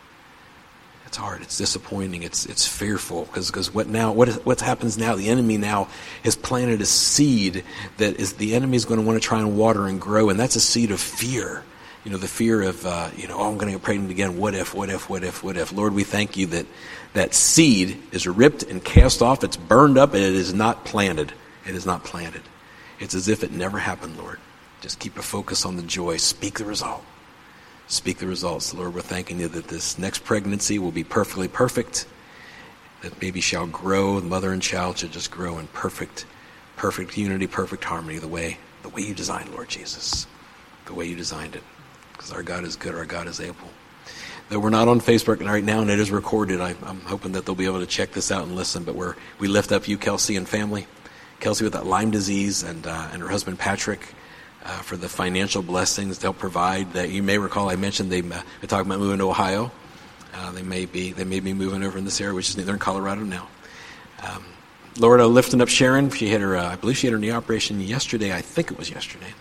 It's hard. It's disappointing. It's it's fearful because because what now? What is, what happens now? The enemy now has planted a seed that is the enemy is going to want to try and water and grow, and that's a seed of fear. You know, the fear of, uh, you know, oh, I'm going to get pregnant again. What if, what if, what if, what if? Lord, we thank you that that seed is ripped and cast off. It's burned up and it is not planted. It is not planted. It's as if it never happened, Lord. Just keep a focus on the joy. Speak the result. Speak the results. Lord, we're thanking you that this next pregnancy will be perfectly perfect. That baby shall grow. The mother and child should just grow in perfect, perfect unity, perfect harmony, the way, the way you designed, Lord Jesus. The way you designed it. Because our God is good, our God is able. Though we're not on Facebook right now and it is recorded, I, I'm hoping that they'll be able to check this out and listen. But we're, we lift up you, Kelsey, and family. Kelsey with that Lyme disease and uh, and her husband, Patrick, uh, for the financial blessings they'll provide. That you may recall I mentioned they uh, were talking about moving to Ohio. Uh, they may be they may be moving over in this area, which is they're in Colorado now. Um, Lord, I'm lifting up Sharon. She had her, uh, I believe she had her knee operation yesterday. I think it was yesterday.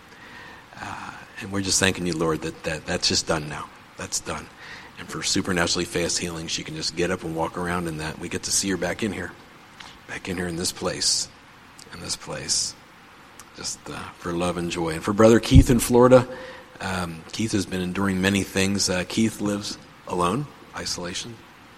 Uh, And we're just thanking you, Lord, that, that that's just done now. That's done. And for supernaturally fast healing, she can just get up and walk around in that. We get to see her back in here. Back in here in this place. In this place. Just uh, for love and joy. And for Brother Keith in Florida, um, Keith has been enduring many things. Uh, Keith lives alone, isolation.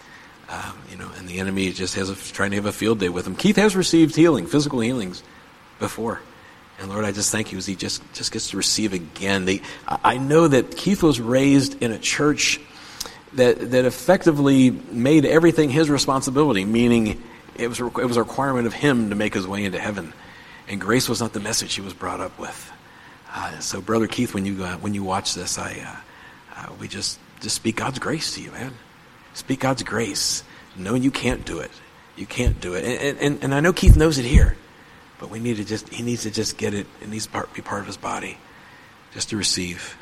Um, you know, and the enemy just has a, trying to have a field day with him. Keith has received healing, physical healings before. And Lord, I just thank you as he just, just gets to receive again. The, I know that Keith was raised in a church that that effectively made everything his responsibility, meaning it was, it was a requirement of him to make his way into heaven. And grace was not the message he was brought up with. Uh, so, Brother Keith, when you uh, when you watch this, I uh, uh, we just, just speak God's grace to you, man. Speak God's grace, knowing you can't do it. You can't do it. And, and, and I know Keith knows it here. But we need to just, he needs to just get it. It needs to be part of his body. Just to receive.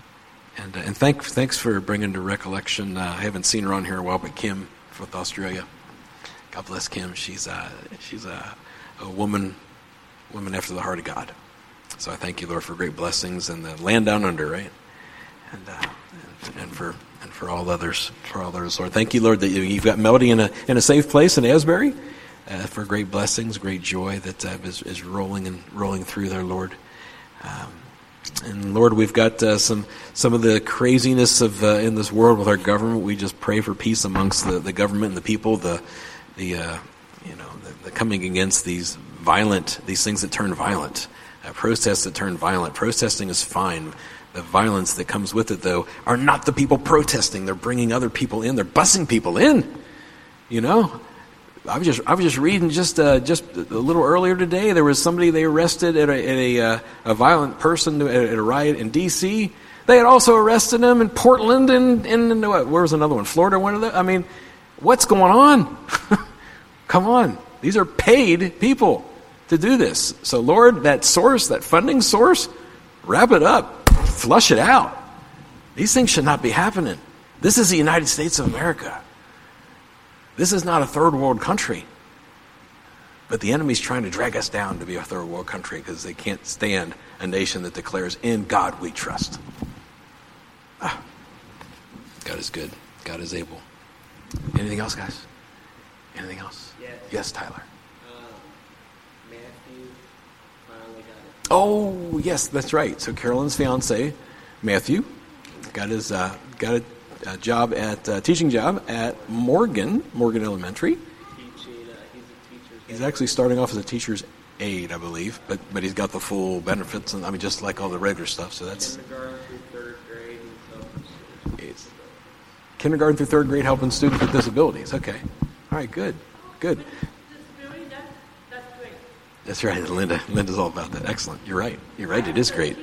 And, uh, and thank, thanks for bringing to recollection. Uh, I haven't seen her on here in a while, but Kim with Australia. God bless Kim. She's uh, she's a, a woman, woman after the heart of God. So I thank you, Lord, for great blessings and the land down under, right? And uh, and, and for and for all others, for all others, Lord. Thank you, Lord, that you, you've got Melody in a in a safe place in Asbury, uh, for great blessings, great joy that uh, is, is rolling and rolling through there, Lord. Um, And Lord, we've got uh, some some of the craziness of uh, in this world with our government. We just pray for peace amongst the, the government and the people. The the uh, you know the, the coming against these violent these things that turn violent, uh, protests that turn violent. Protesting is fine. The violence that comes with it, though, are not the people protesting. They're bringing other people in. They're busing people in. You know. I was just I was just reading just uh, just a little earlier today. There was somebody they arrested at a at a, uh, a violent person at a riot in D C They had also arrested him in Portland and in, in what? Where was another one? Florida. One of the. I mean, what's going on? Come on, these are paid people to do this. So Lord, that source, that funding source, wrap it up, flush it out. These things should not be happening. This is the United States of America. This is not a third world country. But the enemy's trying to drag us down to be a third world country because they can't stand a nation that declares, in God we trust. Ah, God is good. God is able. Anything else, guys? Anything else? Yes, yes Tyler. Uh, Matthew finally got it. Oh, yes, that's right. So Carolyn's fiance, Matthew, got his uh, got a A job at uh, teaching job at Morgan Morgan Elementary. Teaching, uh, he's a teacher's He's actually starting off as a teacher's aide, I believe, but but he's got the full benefits and I mean just like all the regular stuff. So that's kindergarten through third grade. He's helping students with it's disabilities. kindergarten through third grade, helping students with disabilities. Okay, all right, good, good. Disability, that's, that's great. That's right, Linda. Linda's all about that. Excellent. You're right. You're right. It is great.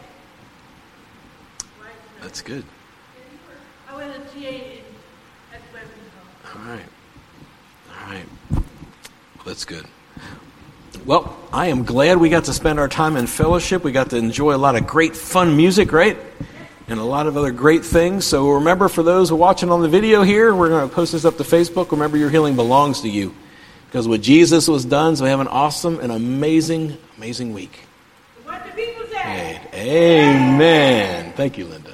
That's good. I was a T A in, at Birmingham. All right. All right. Well, that's good. Well, I am glad we got to spend our time in fellowship. We got to enjoy a lot of great fun music, right? And a lot of other great things. So remember, for those who are watching on the video here, we're going to post this up to Facebook. Remember, your healing belongs to you. Because what Jesus was done, so have an awesome and amazing, amazing week. What the people say? Amen. Thank you, Linda.